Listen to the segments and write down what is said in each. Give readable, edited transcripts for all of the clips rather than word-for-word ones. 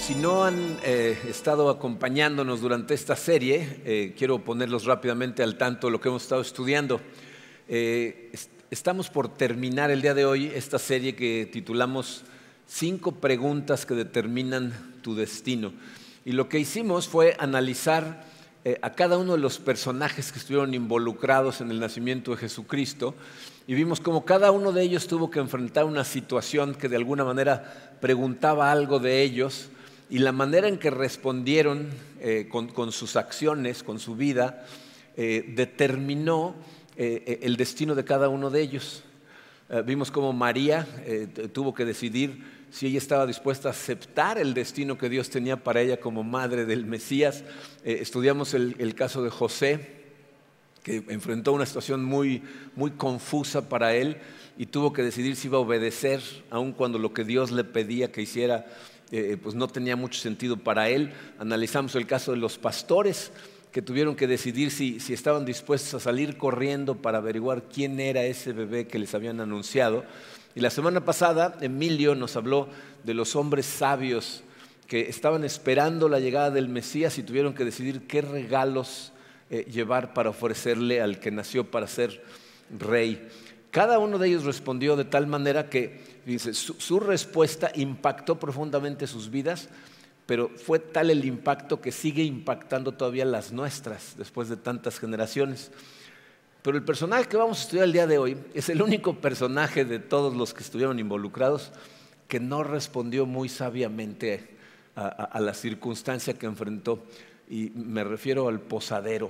Si no han estado acompañándonos durante esta serie, quiero ponerlos rápidamente al tanto de lo que hemos estado estudiando. Estamos por terminar el día de hoy esta serie que titulamos 5 preguntas que determinan tu destino. Y lo que hicimos fue analizar a cada uno de los personajes que estuvieron involucrados en el nacimiento de Jesucristo y vimos cómo cada uno de ellos tuvo que enfrentar una situación que de alguna manera preguntaba algo de ellos, y la manera en que respondieron con sus acciones, con su vida, determinó el destino de cada uno de ellos. Vimos cómo María tuvo que decidir si ella estaba dispuesta a aceptar el destino que Dios tenía para ella como madre del Mesías. Estudiamos el caso de José, que enfrentó una situación muy confusa para él y tuvo que decidir si iba a obedecer, aun cuando lo que Dios le pedía que hiciera pues no tenía mucho sentido para él. Analizamos el caso de los pastores que tuvieron que decidir si estaban dispuestos a salir corriendo para averiguar quién era ese bebé que les habían anunciado. Y la semana pasada Emilio nos habló de los hombres sabios que estaban esperando la llegada del Mesías y tuvieron que decidir qué regalos llevar para ofrecerle al que nació para ser rey. Cada uno de ellos respondió de tal manera que dice, su respuesta impactó profundamente sus vidas, pero fue tal el impacto que sigue impactando todavía las nuestras después de tantas generaciones. Pero el personaje que vamos a estudiar el día de hoy es el único personaje de todos los que estuvieron involucrados que no respondió muy sabiamente a la circunstancia que enfrentó. Y me refiero al posadero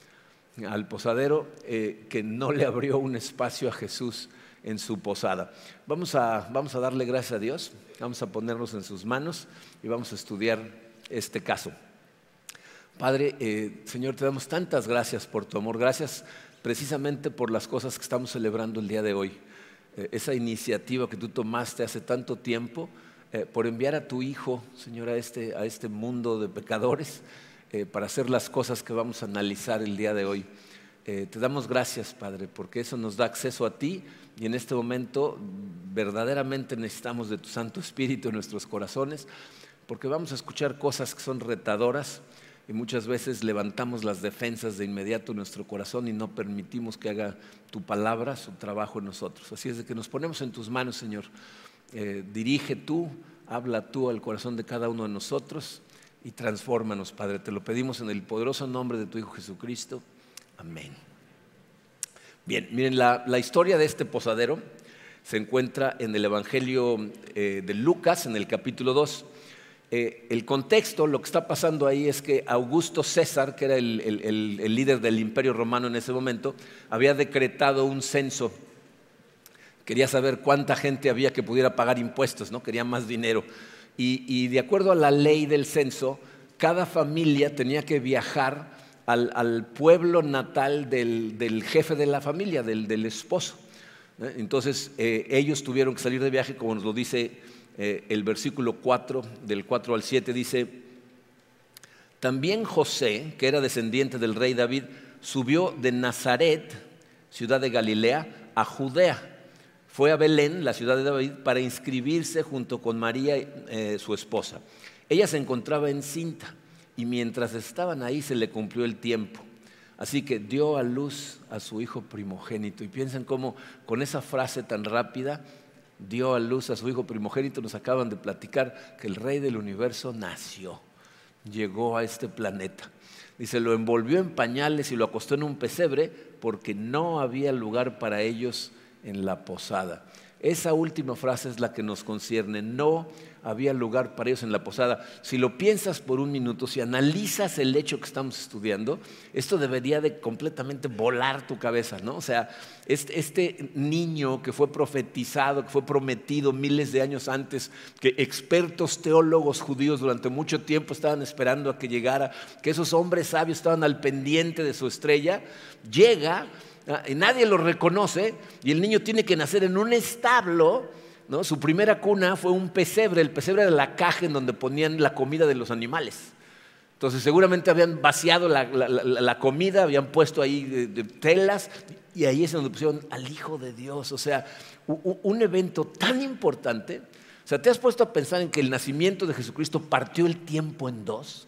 que no le abrió un espacio a Jesús en su posada. Vamos a darle gracias a Dios, vamos a ponernos en sus manos y vamos a estudiar este caso. Padre, Señor, te damos tantas gracias por tu amor, gracias precisamente por las cosas que estamos celebrando el día de hoy. Esa iniciativa que tú tomaste hace tanto tiempo por enviar a tu Hijo, Señor, a este mundo de pecadores, para hacer las cosas que vamos a analizar el día de hoy. Te damos gracias, Padre, porque eso nos da acceso a ti y en este momento verdaderamente necesitamos de tu Santo Espíritu en nuestros corazones, porque vamos a escuchar cosas que son retadoras y muchas veces levantamos las defensas de inmediato en nuestro corazón y no permitimos que haga tu palabra su trabajo en nosotros. Así es de que nos ponemos en tus manos, Señor. Dirige tú, habla tú al corazón de cada uno de nosotros y transfórmanos, Padre. Te lo pedimos en el poderoso nombre de tu Hijo Jesucristo. Amén. Bien, miren, la historia de este posadero se encuentra en el Evangelio de Lucas, en el capítulo 2. El contexto, lo que está pasando ahí es que Augusto César, que era el líder del Imperio Romano en ese momento, había decretado un censo. Quería saber cuánta gente había que pudiera pagar impuestos, ¿no? Quería más dinero. Y de acuerdo a la ley del censo, cada familia tenía que viajar al pueblo natal del jefe de la familia, del esposo. Entonces ellos tuvieron que salir de viaje, como nos lo dice el versículo 4, del 4 al 7, dice: también José, que era descendiente del rey David, subió de Nazaret, ciudad de Galilea, a Judea. Fue a Belén, la ciudad de David, para inscribirse junto con María, su esposa. Ella se encontraba encinta y mientras estaban ahí se le cumplió el tiempo. Así que dio a luz a su hijo primogénito. Y piensen cómo con esa frase tan rápida, dio a luz a su hijo primogénito, nos acaban de platicar que el rey del universo nació, llegó a este planeta. Dice, lo envolvió en pañales y lo acostó en un pesebre porque no había lugar para ellos en la posada. Esa última frase es la que nos concierne. No había lugar para ellos en la posada. Si lo piensas por un minuto, si analizas el hecho que estamos estudiando, esto debería de completamente volar tu cabeza, ¿no? O sea, este niño que fue profetizado, que fue prometido miles de años antes, que expertos teólogos judíos durante mucho tiempo estaban esperando a que llegara, que esos hombres sabios estaban al pendiente de su estrella, llega y nadie lo reconoce y el niño tiene que nacer en un establo, ¿no? Su primera cuna fue un pesebre. El pesebre era la caja en donde ponían la comida de los animales. Entonces seguramente habían vaciado la comida, habían puesto ahí de telas y ahí es donde pusieron al Hijo de Dios. O sea, un evento tan importante O sea, ¿te has puesto a pensar en que el nacimiento de Jesucristo partió el tiempo en dos?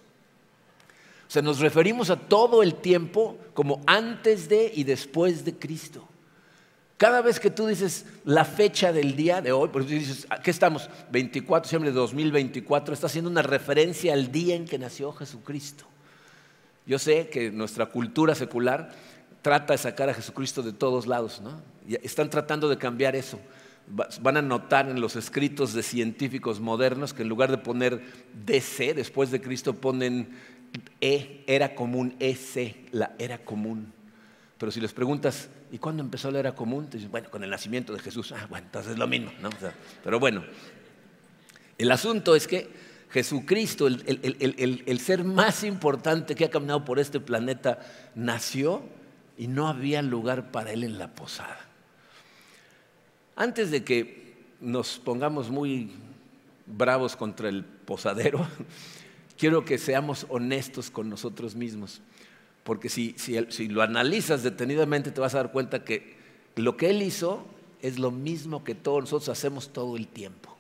O sea, nos referimos a todo el tiempo como antes de y después de Cristo. Cada vez que tú dices la fecha del día de hoy, por ejemplo, dices, ¿qué estamos? 24 de diciembre de 2024, está haciendo una referencia al día en que nació Jesucristo. Yo sé que nuestra cultura secular trata de sacar a Jesucristo de todos lados, ¿no? Están tratando de cambiar eso. Van a notar en los escritos de científicos modernos que en lugar de poner DC, después de Cristo ponen era común, EC, la era común. Pero si les preguntas, ¿y cuándo empezó la era común? Te dicen, bueno, con el nacimiento de Jesús. Bueno, entonces es lo mismo, ¿no? O sea, pero bueno, el asunto es que Jesucristo, el ser más importante que ha caminado por este planeta, nació y no había lugar para él en la posada. Antes de que nos pongamos muy bravos contra el posadero, quiero que seamos honestos con nosotros mismos. Porque si lo analizas detenidamente te vas a dar cuenta que lo que él hizo es lo mismo que todos nosotros hacemos todo el tiempo.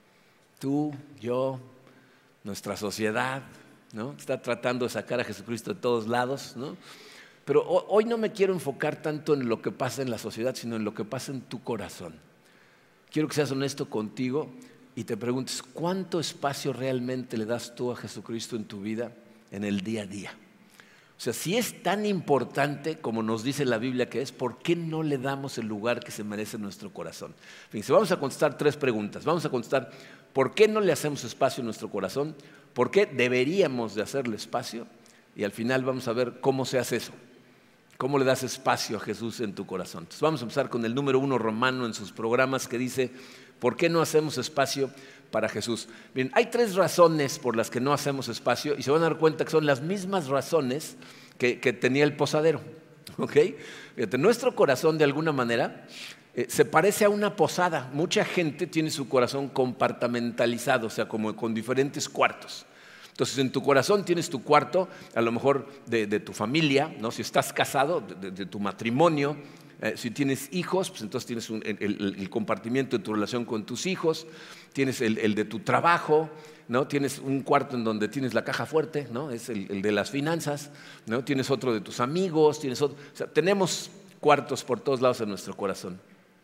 Tú, yo, nuestra sociedad, ¿no? Está tratando de sacar a Jesucristo de todos lados, ¿no? Pero hoy no me quiero enfocar tanto en lo que pasa en la sociedad, sino en lo que pasa en tu corazón. Quiero que seas honesto contigo y te preguntes, ¿cuánto espacio realmente le das tú a Jesucristo en tu vida, en el día a día? O sea, si es tan importante como nos dice la Biblia que es, ¿por qué no le damos el lugar que se merece en nuestro corazón? Fíjense, vamos a contestar 3 preguntas. Vamos a contestar, ¿por qué no le hacemos espacio en nuestro corazón? ¿Por qué deberíamos de hacerle espacio? Y al final vamos a ver cómo se hace eso. ¿Cómo le das espacio a Jesús en tu corazón? Entonces vamos a empezar con el número 1 romano en sus programas que dice, ¿por qué no hacemos espacio para Jesús? Bien, hay 3 razones por las que no hacemos espacio y se van a dar cuenta que son las mismas razones que tenía el posadero. ¿Okay? Fíjate, nuestro corazón de alguna manera se parece a una posada. Mucha gente tiene su corazón compartimentalizado, o sea, como con diferentes cuartos. Entonces, en tu corazón tienes tu cuarto, a lo mejor de tu familia, ¿no? Si estás casado, de tu matrimonio. Si tienes hijos, pues entonces tienes el compartimiento de tu relación con tus hijos. Tienes el de tu trabajo, ¿no? Tienes un cuarto en donde tienes la caja fuerte, ¿no? Es el de las finanzas, ¿no? Tienes otro de tus amigos, tienes otro. O sea, tenemos cuartos por todos lados en nuestro corazón.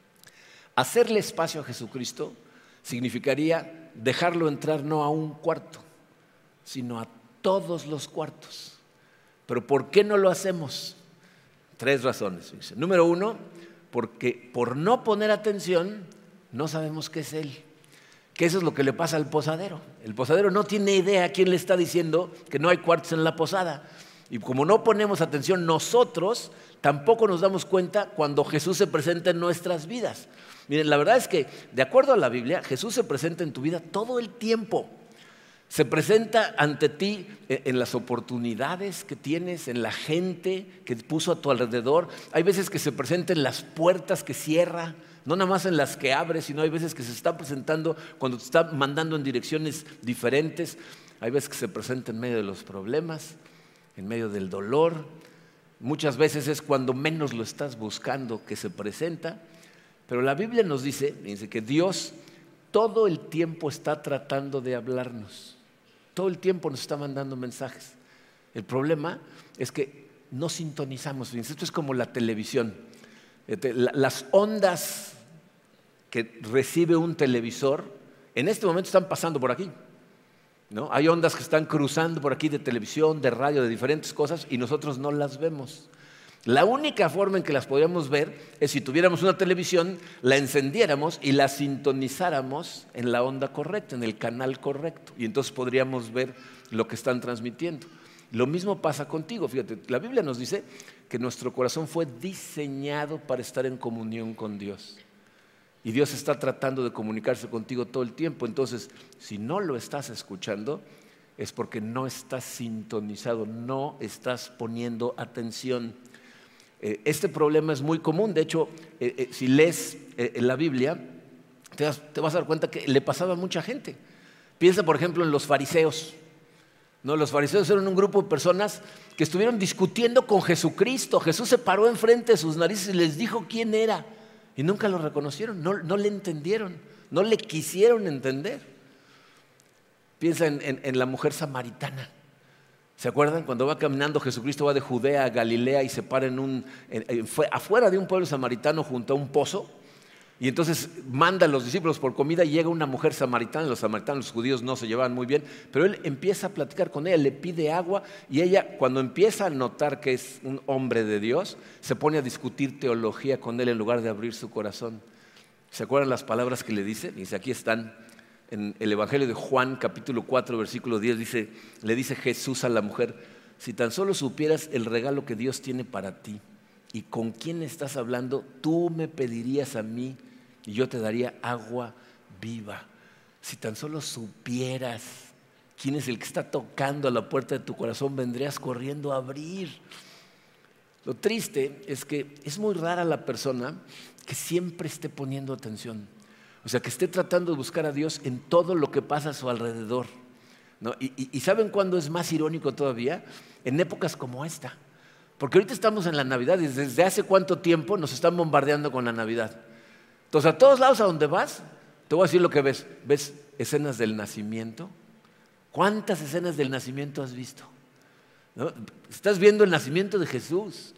Hacerle espacio a Jesucristo significaría dejarlo entrar no a un cuarto, sino a todos los cuartos. ¿Pero por qué no lo hacemos? 3 razones. Número 1, porque por no poner atención no sabemos qué es Él. Que eso es lo que le pasa al posadero. El posadero no tiene idea a quién le está diciendo que no hay cuartos en la posada. Y como no ponemos atención nosotros, tampoco nos damos cuenta cuando Jesús se presenta en nuestras vidas. Miren, la verdad es que de acuerdo a la Biblia, Jesús se presenta en tu vida todo el tiempo. Se presenta ante ti en las oportunidades que tienes, en la gente que puso a tu alrededor. Hay veces que se presenta en las puertas que cierra, no nada más en las que abre, sino hay veces que se está presentando cuando te está mandando en direcciones diferentes. Hay veces que se presenta en medio de los problemas, en medio del dolor. Muchas veces es cuando menos lo estás buscando que se presenta. Pero la Biblia nos dice que Dios todo el tiempo está tratando de hablarnos. Todo el tiempo nos está mandando mensajes. El problema es que no sintonizamos. Esto es como la televisión. Las ondas que recibe un televisor en este momento están pasando por aquí, ¿no? Hay ondas que están cruzando por aquí de televisión, de radio, de diferentes cosas y nosotros no las vemos. La única forma en que las podríamos ver es si tuviéramos una televisión, la encendiéramos y la sintonizáramos en la onda correcta, en el canal correcto. Y entonces podríamos ver lo que están transmitiendo. Lo mismo pasa contigo. Fíjate, la Biblia nos dice que nuestro corazón fue diseñado para estar en comunión con Dios. Y Dios está tratando de comunicarse contigo todo el tiempo. Entonces, si no lo estás escuchando, es porque no estás sintonizado, no estás poniendo atención. Este problema es muy común. De hecho, si lees la Biblia, te vas a dar cuenta que le pasaba a mucha gente. Piensa, por ejemplo, en los fariseos. ¿No? Los fariseos eran un grupo de personas que estuvieron discutiendo con Jesucristo. Jesús se paró enfrente de sus narices y les dijo quién era. Y nunca lo reconocieron, no le entendieron. No le quisieron entender. Piensa en la mujer samaritana. ¿Se acuerdan? Cuando va caminando, Jesucristo va de Judea a Galilea y se para fue afuera de un pueblo samaritano junto a un pozo. Y entonces manda a los discípulos por comida y llega una mujer samaritana. Los samaritanos, los judíos no se llevaban muy bien, pero él empieza a platicar con ella, le pide agua y ella, cuando empieza a notar que es un hombre de Dios, se pone a discutir teología con él en lugar de abrir su corazón. ¿Se acuerdan las palabras que le dice? Dice, aquí están en el Evangelio de Juan, capítulo 4, versículo 10, le dice Jesús a la mujer: si tan solo supieras el regalo que Dios tiene para ti y con quién estás hablando, tú me pedirías a mí y yo te daría agua viva. Si tan solo supieras quién es el que está tocando a la puerta de tu corazón, vendrías corriendo a abrir. Lo triste es que es muy rara la persona que siempre esté poniendo atención. O sea, que esté tratando de buscar a Dios en todo lo que pasa a su alrededor, ¿no? ¿Y saben cuándo es más irónico todavía? En épocas como esta. Porque ahorita estamos en la Navidad y desde hace cuánto tiempo nos están bombardeando con la Navidad. Entonces, a todos lados a donde vas, te voy a decir lo que ves. ¿Ves escenas del nacimiento? ¿Cuántas escenas del nacimiento has visto? ¿No? Estás viendo el nacimiento de Jesús.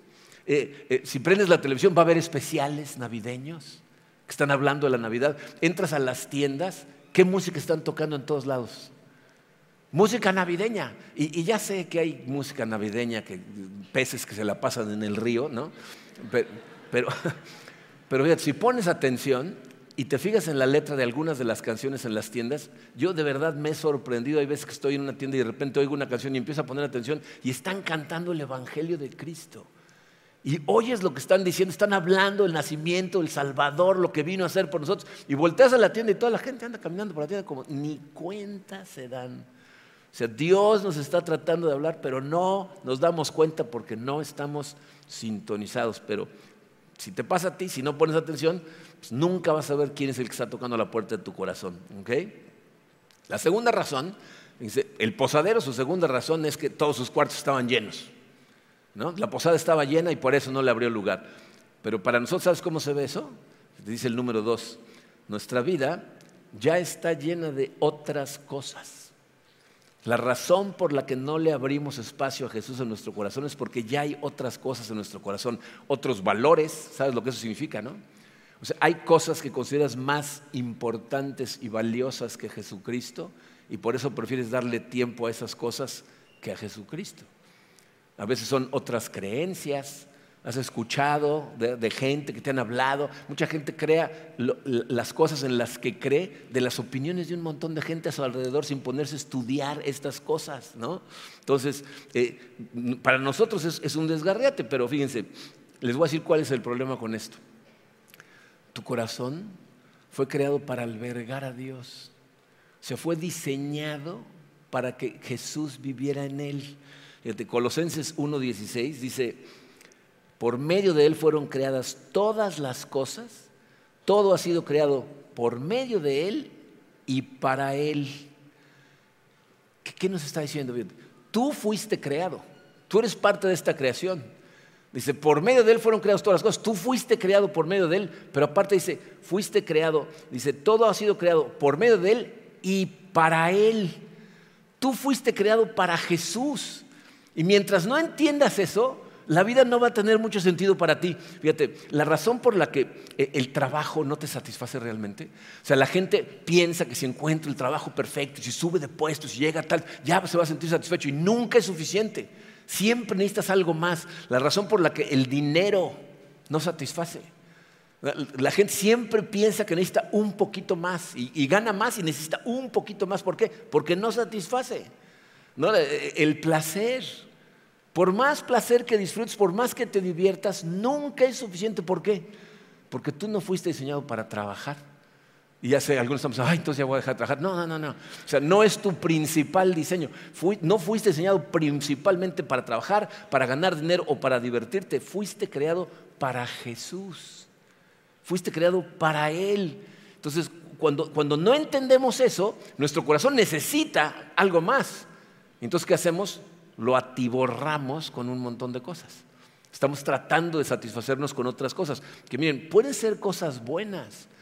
Si prendes la televisión va a haber especiales navideños que están hablando de la Navidad. Entras a las tiendas, ¿qué música están tocando en todos lados? Música navideña. Y ya sé que hay música navideña, que peces que se la pasan en el río, ¿no? Pero fíjate, si pones atención y te fijas en la letra de algunas de las canciones en las tiendas, yo de verdad me he sorprendido. Hay veces que estoy en una tienda y de repente oigo una canción y empiezo a poner atención y están cantando el Evangelio de Cristo. Y oyes lo que están diciendo, están hablando del nacimiento, del Salvador, lo que vino a hacer por nosotros. Y volteas a la tienda y toda la gente anda caminando por la tienda como ni cuenta se dan. O sea, Dios nos está tratando de hablar, pero no nos damos cuenta porque no estamos sintonizados. Pero si te pasa a ti, si no pones atención, pues nunca vas a ver quién es el que está tocando la puerta de tu corazón. ¿Okay? La segunda razón, dice, el posadero, su segunda razón es que todos sus cuartos estaban llenos, ¿no? La posada estaba llena y por eso no le abrió lugar. Pero para nosotros, ¿sabes cómo se ve eso? Dice el número 2, nuestra vida ya está llena de otras cosas. La razón por la que no le abrimos espacio a Jesús en nuestro corazón es porque ya hay otras cosas en nuestro corazón, otros valores. ¿Sabes lo que eso significa, no? O sea, hay cosas que consideras más importantes y valiosas que Jesucristo y por eso prefieres darle tiempo a esas cosas que a Jesucristo. A veces son otras creencias. Has escuchado de gente que te han hablado. Mucha gente crea las cosas en las que cree de las opiniones de un montón de gente a su alrededor sin ponerse a estudiar estas cosas, ¿no? Entonces, para nosotros es un desgarriate, pero fíjense, les voy a decir cuál es el problema con esto. Tu corazón fue creado para albergar a Dios. O sea, fue diseñado para que Jesús viviera en él. Fíjate, Colosenses 1:16 dice: por medio de él fueron creadas todas las cosas, todo ha sido creado por medio de él y para él. ¿Qué nos está diciendo? Tú fuiste creado, tú eres parte de esta creación. Dice, por medio de él fueron creadas todas las cosas, tú fuiste creado por medio de él, pero aparte dice, fuiste creado, dice, todo ha sido creado por medio de él y para él. Tú fuiste creado para Jesús. Y mientras no entiendas eso, la vida no va a tener mucho sentido para ti. Fíjate, la razón por la que el trabajo no te satisface realmente, o sea, la gente piensa que si encuentra el trabajo perfecto, si sube de puesto, si llega a tal, ya se va a sentir satisfecho y nunca es suficiente. Siempre necesitas algo más. La razón por la que el dinero no satisface. La gente siempre piensa que necesita un poquito más y gana más y necesita un poquito más. ¿Por qué? Porque no satisface, ¿no? El placer. Por más placer que disfrutes, por más que te diviertas, nunca es suficiente. ¿Por qué? Porque tú no fuiste diseñado para trabajar. Y ya sé, algunos estamos diciendo, entonces ya voy a dejar de trabajar. No. O sea, no es tu principal diseño. No fuiste diseñado principalmente para trabajar, para ganar dinero o para divertirte. Fuiste creado para Jesús. Fuiste creado para Él. Entonces, cuando no entendemos eso, nuestro corazón necesita algo más. Entonces, ¿qué hacemos? Lo atiborramos con un montón de cosas. Estamos tratando de satisfacernos con otras cosas. Que miren, pueden ser cosas buenas,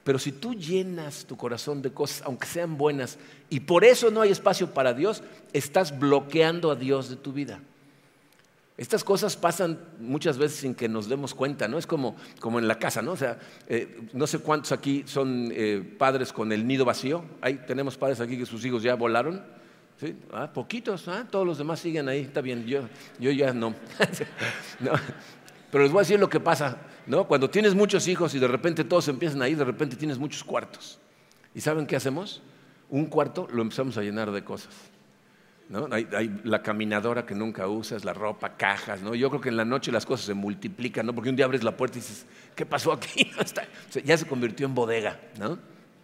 Pero si tú llenas tu corazón de cosas, aunque sean buenas, y por eso no hay espacio para Dios, estás bloqueando a Dios de tu vida. Estas cosas pasan muchas veces sin que nos demos cuenta, ¿no? Es como en la casa, ¿no? O sea, no sé cuántos aquí son padres con el nido vacío. Ahí tenemos padres aquí que sus hijos ya volaron. ¿Sí? Poquitos, todos los demás siguen ahí, está bien, yo ya no. No. Pero les voy a decir lo que pasa, ¿no? Cuando tienes muchos hijos y de repente todos empiezan a ir, de repente tienes muchos cuartos. ¿Y saben qué hacemos? Un cuarto lo empezamos a llenar de cosas, ¿no? Hay la caminadora que nunca usas, la ropa, cajas, ¿no? Yo creo que en la noche las cosas se multiplican, ¿no? Porque un día abres la puerta y dices, ¿qué pasó aquí? Ya se convirtió en bodega, ¿no?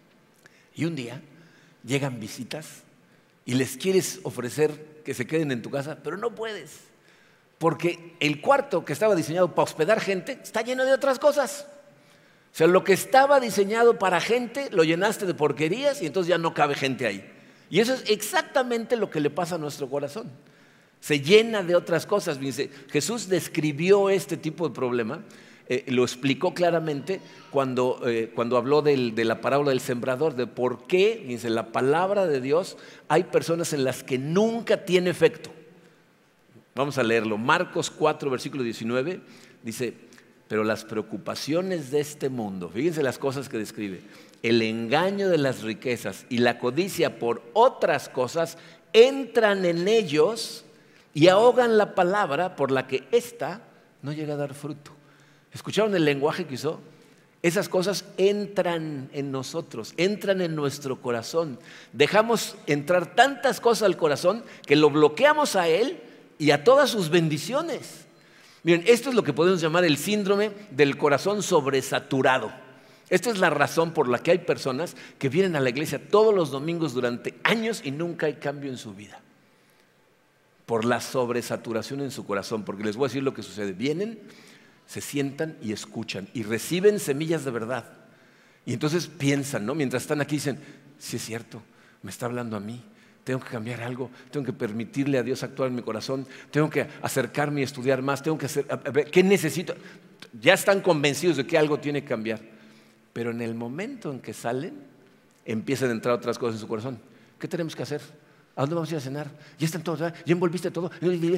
Y un día llegan visitas y les quieres ofrecer que se queden en tu casa, pero no puedes. Porque el cuarto que estaba diseñado para hospedar gente está lleno de otras cosas. O sea, lo que estaba diseñado para gente lo llenaste de porquerías y entonces ya no cabe gente ahí. Y eso es exactamente lo que le pasa a nuestro corazón. Se llena de otras cosas. Dice, Jesús describió este tipo de problema, lo explicó claramente cuando habló de la parábola del sembrador, de por qué, dice, la palabra de Dios, hay personas en las que nunca tiene efecto. Vamos a leerlo. Marcos 4, versículo 19, dice, pero las preocupaciones de este mundo, fíjense las cosas que describe, el engaño de las riquezas y la codicia por otras cosas entran en ellos y ahogan la palabra por la que ésta no llega a dar fruto. ¿Escucharon el lenguaje que usó? Esas cosas entran en nosotros, entran en nuestro corazón. Dejamos entrar tantas cosas al corazón que lo bloqueamos a él y a todas sus bendiciones. Miren, esto es lo que podemos llamar el síndrome del corazón sobresaturado. Esta es la razón por la que hay personas que vienen a la iglesia todos los domingos durante años y nunca hay cambio en su vida. Por la sobresaturación en su corazón. Porque les voy a decir lo que sucede. Vienen, se sientan y escuchan y reciben semillas de verdad. Y entonces piensan, ¿no? Mientras están aquí dicen, sí es cierto, me está hablando a mí. Tengo que cambiar algo, tengo que permitirle a Dios actuar en mi corazón, tengo que acercarme y estudiar más, tengo que hacer, a ver, ¿qué necesito? Ya están convencidos de que algo tiene que cambiar, pero en el momento en que salen, empiezan a entrar otras cosas en su corazón. ¿Qué tenemos que hacer? ¿A dónde vamos a ir a cenar? Ya están todos, ¿ya envolviste todo?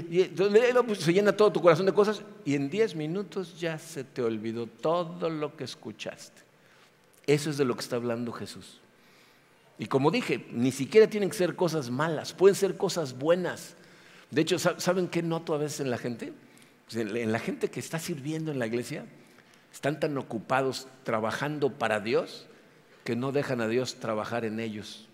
Se llena todo tu corazón de cosas y en 10 minutos ya se te olvidó todo lo que escuchaste. Eso es de lo que está hablando Jesús. Y como dije, ni siquiera tienen que ser cosas malas, pueden ser cosas buenas. De hecho, ¿saben qué noto a veces en la gente? Pues en la gente que está sirviendo en la iglesia, están tan ocupados trabajando para Dios que no dejan a Dios trabajar en ellos.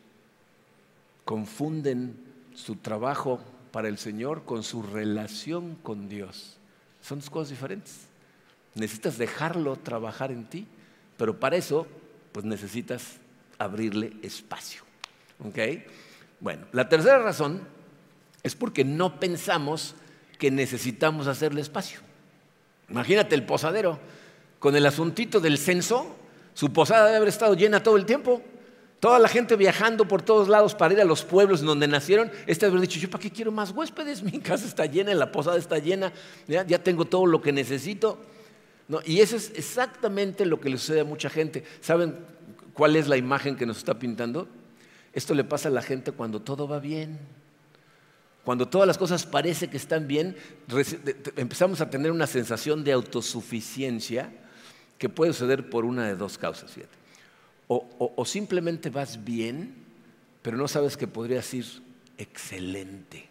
Confunden su trabajo para el Señor con su relación con Dios. Son dos cosas diferentes. Necesitas dejarlo trabajar en ti, pero para eso, pues necesitas abrirle espacio. ¿Ok? Bueno, la tercera razón es porque no pensamos que necesitamos hacerle espacio. Imagínate el posadero con el asuntito del censo, su posada debe haber estado llena todo el tiempo. Toda la gente viajando por todos lados para ir a los pueblos en donde nacieron. Debe haber dicho, ¿yo para qué quiero más huéspedes? Mi casa está llena, la posada está llena, ya tengo todo lo que necesito. ¿No? Y eso es exactamente lo que le sucede a mucha gente. ¿Saben cuál es la imagen que nos está pintando? Esto le pasa a la gente cuando todo va bien. Cuando todas las cosas parece que están bien, empezamos a tener una sensación de autosuficiencia que puede suceder por una de dos causas, fíjate. O simplemente vas bien, pero no sabes que podrías ir excelente.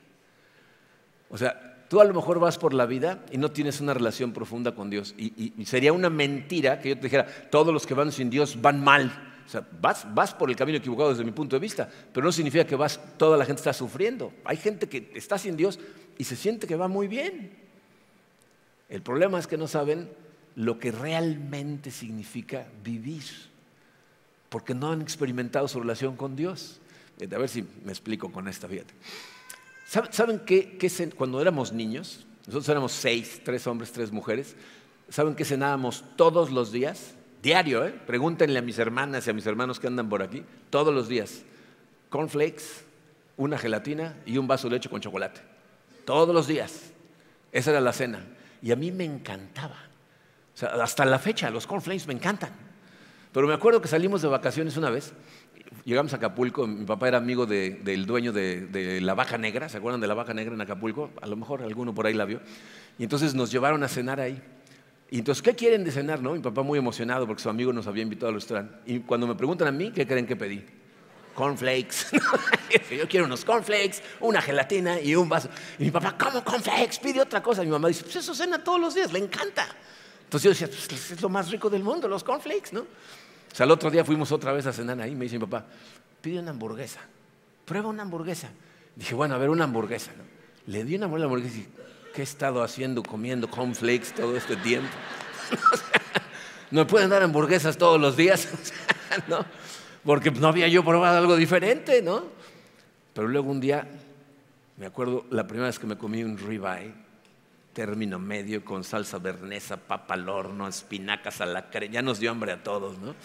O sea, tú a lo mejor vas por la vida y no tienes una relación profunda con Dios. Y sería una mentira que yo te dijera, todos los que van sin Dios van mal. O sea, vas por el camino equivocado desde mi punto de vista, pero no significa que toda la gente está sufriendo. Hay gente que está sin Dios y se siente que va muy bien. El problema es que no saben lo que realmente significa vivir, porque no han experimentado su relación con Dios. A ver si me explico con esta, fíjate. ¿Saben qué cuando éramos niños? Nosotros éramos 6, 3 hombres, 3 mujeres. ¿Saben qué cenábamos todos los días? Diario, pregúntenle a mis hermanas y a mis hermanos que andan por aquí. Todos los días. Cornflakes, una gelatina y un vaso de leche con chocolate. Todos los días. Esa era la cena. Y a mí me encantaba. O sea, hasta la fecha los cornflakes me encantan. Pero me acuerdo que salimos de vacaciones una vez, llegamos a Acapulco, mi papá era amigo del dueño de la Vaca Negra, ¿se acuerdan de la Vaca Negra en Acapulco? A lo mejor alguno por ahí la vio. Y entonces nos llevaron a cenar ahí. Y entonces, ¿qué quieren de cenar, no? Mi papá muy emocionado porque su amigo nos había invitado al restaurante. Y cuando me preguntan a mí, ¿qué creen que pedí? Cornflakes. Yo quiero unos cornflakes, una gelatina y un vaso. Y mi papá, ¿cómo cornflakes? Pide otra cosa. Y mi mamá dice, pues eso cena todos los días, le encanta. Entonces yo decía, pues es lo más rico del mundo, los cornflakes, ¿no? O sea, el otro día fuimos otra vez a cenar ahí. Me dice mi papá, pide una hamburguesa, prueba una hamburguesa. Dije, bueno, a ver, una hamburguesa, ¿no? Le di una hamburguesa y dije, ¿qué he estado haciendo comiendo cornflakes todo este tiempo? ¿No me pueden dar hamburguesas todos los días? ¿No? Porque no había yo probado algo diferente, ¿no? Pero luego un día, me acuerdo la primera vez que me comí un ribeye, término medio con salsa bernesa, papa al horno, espinacas a la crema, ya nos dio hambre a todos, ¿no?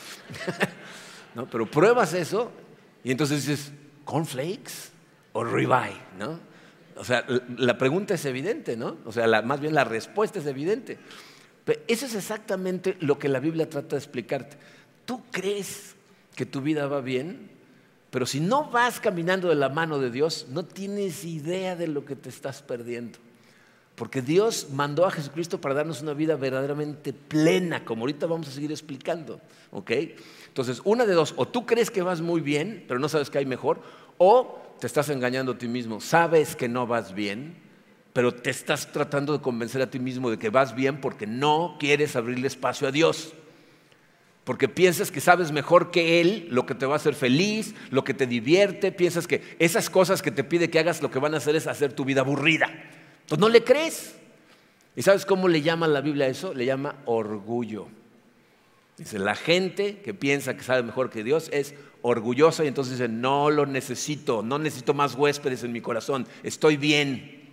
¿No? Pero pruebas eso y entonces dices, ¿cornflakes o ribeye? ¿No? O sea, la pregunta es evidente, ¿no? O sea, más bien la respuesta es evidente. Pero eso es exactamente lo que la Biblia trata de explicarte. Tú crees que tu vida va bien, pero si no vas caminando de la mano de Dios, no tienes idea de lo que te estás perdiendo. Porque Dios mandó a Jesucristo para darnos una vida verdaderamente plena, como ahorita vamos a seguir explicando, ¿ok? Entonces, una de dos, o tú crees que vas muy bien, pero no sabes que hay mejor, o te estás engañando a ti mismo, sabes que no vas bien, pero te estás tratando de convencer a ti mismo de que vas bien porque no quieres abrirle espacio a Dios. Porque piensas que sabes mejor que Él lo que te va a hacer feliz, lo que te divierte, piensas que esas cosas que te pide que hagas lo que van a hacer es hacer tu vida aburrida. Entonces no le crees. ¿Y sabes cómo le llama la Biblia a eso? Le llama orgullo. Dice, la gente que piensa que sabe mejor que Dios es orgullosa y entonces dice, no lo necesito, no necesito más huéspedes en mi corazón, estoy bien.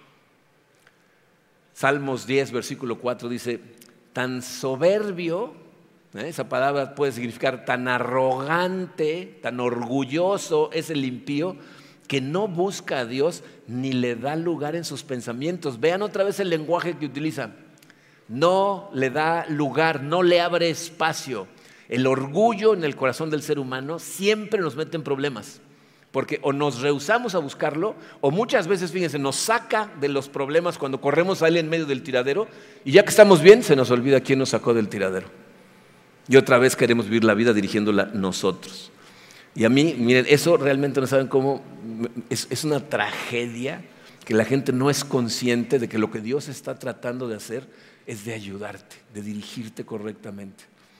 Salmos 10, versículo 4 dice, tan soberbio, esa palabra puede significar tan arrogante, tan orgulloso es el impío, que no busca a Dios ni le da lugar en sus pensamientos. Vean otra vez el lenguaje que utiliza. No le da lugar, no le abre espacio. El orgullo en el corazón del ser humano siempre nos mete en problemas. Porque o nos rehusamos a buscarlo, o muchas veces, fíjense, nos saca de los problemas cuando corremos a él en medio del tiradero, y ya que estamos bien, se nos olvida quién nos sacó del tiradero. Y otra vez queremos vivir la vida dirigiéndola nosotros. Y a mí, miren, eso realmente no saben cómo, es una tragedia que la gente no es consciente de que lo que Dios está tratando de hacer es de ayudarte, de dirigirte correctamente.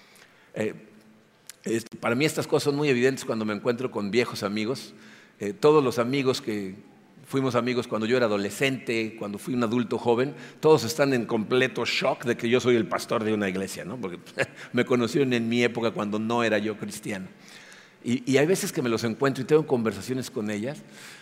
Para mí estas cosas son muy evidentes cuando me encuentro con viejos amigos. Todos los amigos que fuimos amigos cuando yo era adolescente, cuando fui un adulto joven, todos están en completo shock de que yo soy el pastor de una iglesia, ¿no? Porque me conocieron en mi época cuando no era yo cristiano. Y hay veces que me los encuentro y tengo conversaciones con ellos,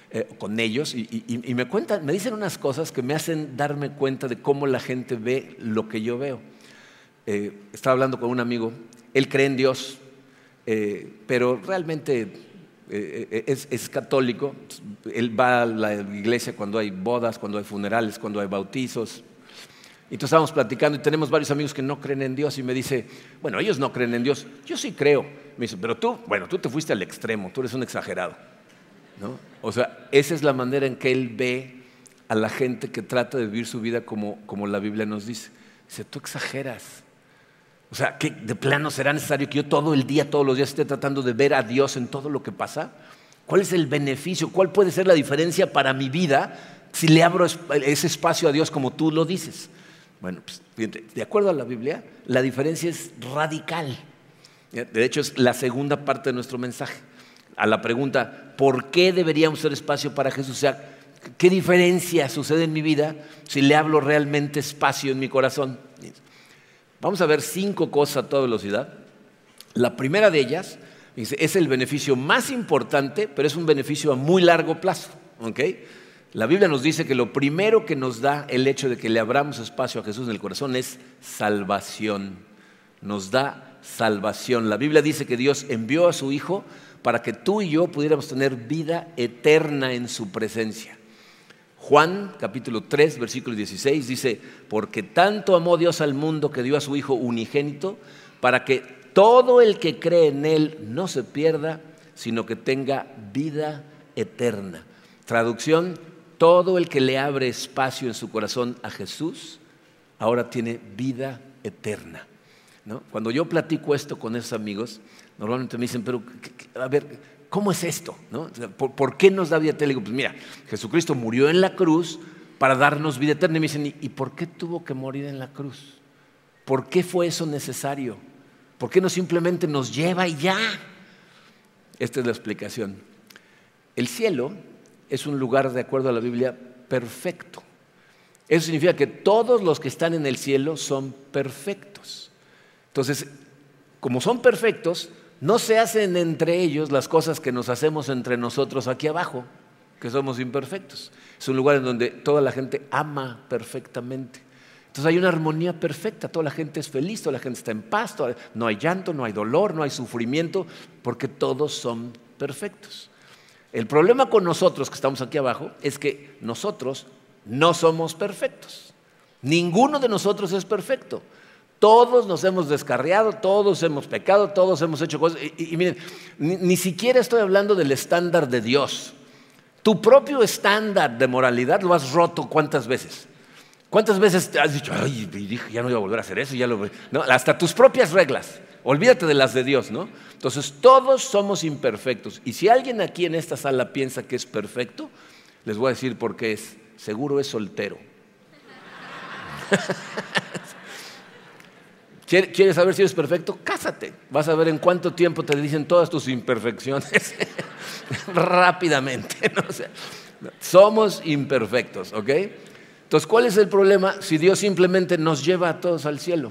y me cuentan, me dicen unas cosas que me hacen darme cuenta de cómo la gente ve lo que yo veo. Estaba hablando con un amigo, él cree en Dios, pero realmente es católico. Él va a la iglesia cuando hay bodas, cuando hay funerales, cuando hay bautizos. Entonces estábamos platicando y tenemos varios amigos que no creen en Dios y me dice, bueno, ellos no creen en Dios, yo sí creo. Me dice, pero tú te fuiste al extremo, tú eres un exagerado, ¿no? O sea, esa es la manera en que él ve a la gente que trata de vivir su vida como la Biblia nos dice. Dice, tú exageras. O sea, ¿que de plano será necesario que yo todo el día, todos los días esté tratando de ver a Dios en todo lo que pasa? ¿Cuál es el beneficio? ¿Cuál puede ser la diferencia para mi vida si le abro ese espacio a Dios como tú lo dices? Bueno, pues, fíjate, de acuerdo a la Biblia, la diferencia es radical. De hecho, es la segunda parte de nuestro mensaje. A la pregunta, ¿por qué deberíamos hacer espacio para Jesús? O sea, ¿qué diferencia sucede en mi vida si le abro realmente espacio en mi corazón? Vamos a ver 5 cosas a toda velocidad. La primera de ellas es el beneficio más importante, pero es un beneficio a muy largo plazo. ¿Okay? La Biblia nos dice que lo primero que nos da el hecho de que le abramos espacio a Jesús en el corazón es salvación. Nos da salvación. La Biblia dice que Dios envió a su Hijo para que tú y yo pudiéramos tener vida eterna en su presencia. Juan capítulo 3 versículo 16 dice, porque tanto amó Dios al mundo que dio a su Hijo unigénito para que todo el que cree en Él no se pierda, sino que tenga vida eterna. Traducción: todo el que le abre espacio en su corazón a Jesús, ahora tiene vida eterna, ¿no? Cuando yo platico esto con esos amigos, normalmente me dicen, pero a ver, ¿cómo es esto? ¿No? O sea, ¿por qué nos da vida eterna? Le digo, pues mira, Jesucristo murió en la cruz para darnos vida eterna. Y me dicen, ¿y por qué tuvo que morir en la cruz? ¿Por qué fue eso necesario? ¿Por qué no simplemente nos lleva y ya? Esta es la explicación. El cielo es un lugar, de acuerdo a la Biblia, perfecto. Eso significa que todos los que están en el cielo son perfectos. Entonces, como son perfectos, no se hacen entre ellos las cosas que nos hacemos entre nosotros aquí abajo, que somos imperfectos. Es un lugar en donde toda la gente ama perfectamente. Entonces hay una armonía perfecta, toda la gente es feliz, toda la gente está en paz, no hay llanto, no hay dolor, no hay sufrimiento, porque todos son perfectos. El problema con nosotros que estamos aquí abajo es que nosotros no somos perfectos. Ninguno de nosotros es perfecto. Todos nos hemos descarriado, todos hemos pecado, todos hemos hecho cosas. Y miren, ni siquiera estoy hablando del estándar de Dios. Tu propio estándar de moralidad lo has roto ¿cuántas veces? ¿Cuántas veces te has dicho, ay, dije, ya no voy a volver a hacer eso? ¿No? Hasta tus propias reglas. Olvídate de las de Dios, ¿no? Entonces, todos somos imperfectos. Y si alguien aquí en esta sala piensa que es perfecto, les voy a decir por qué es. Seguro es soltero. ¿Quieres saber si eres perfecto? Cásate. Vas a ver en cuánto tiempo te dicen todas tus imperfecciones rápidamente, ¿no? O sea, somos imperfectos, ¿ok? Entonces, ¿cuál es el problema si Dios simplemente nos lleva a todos al cielo?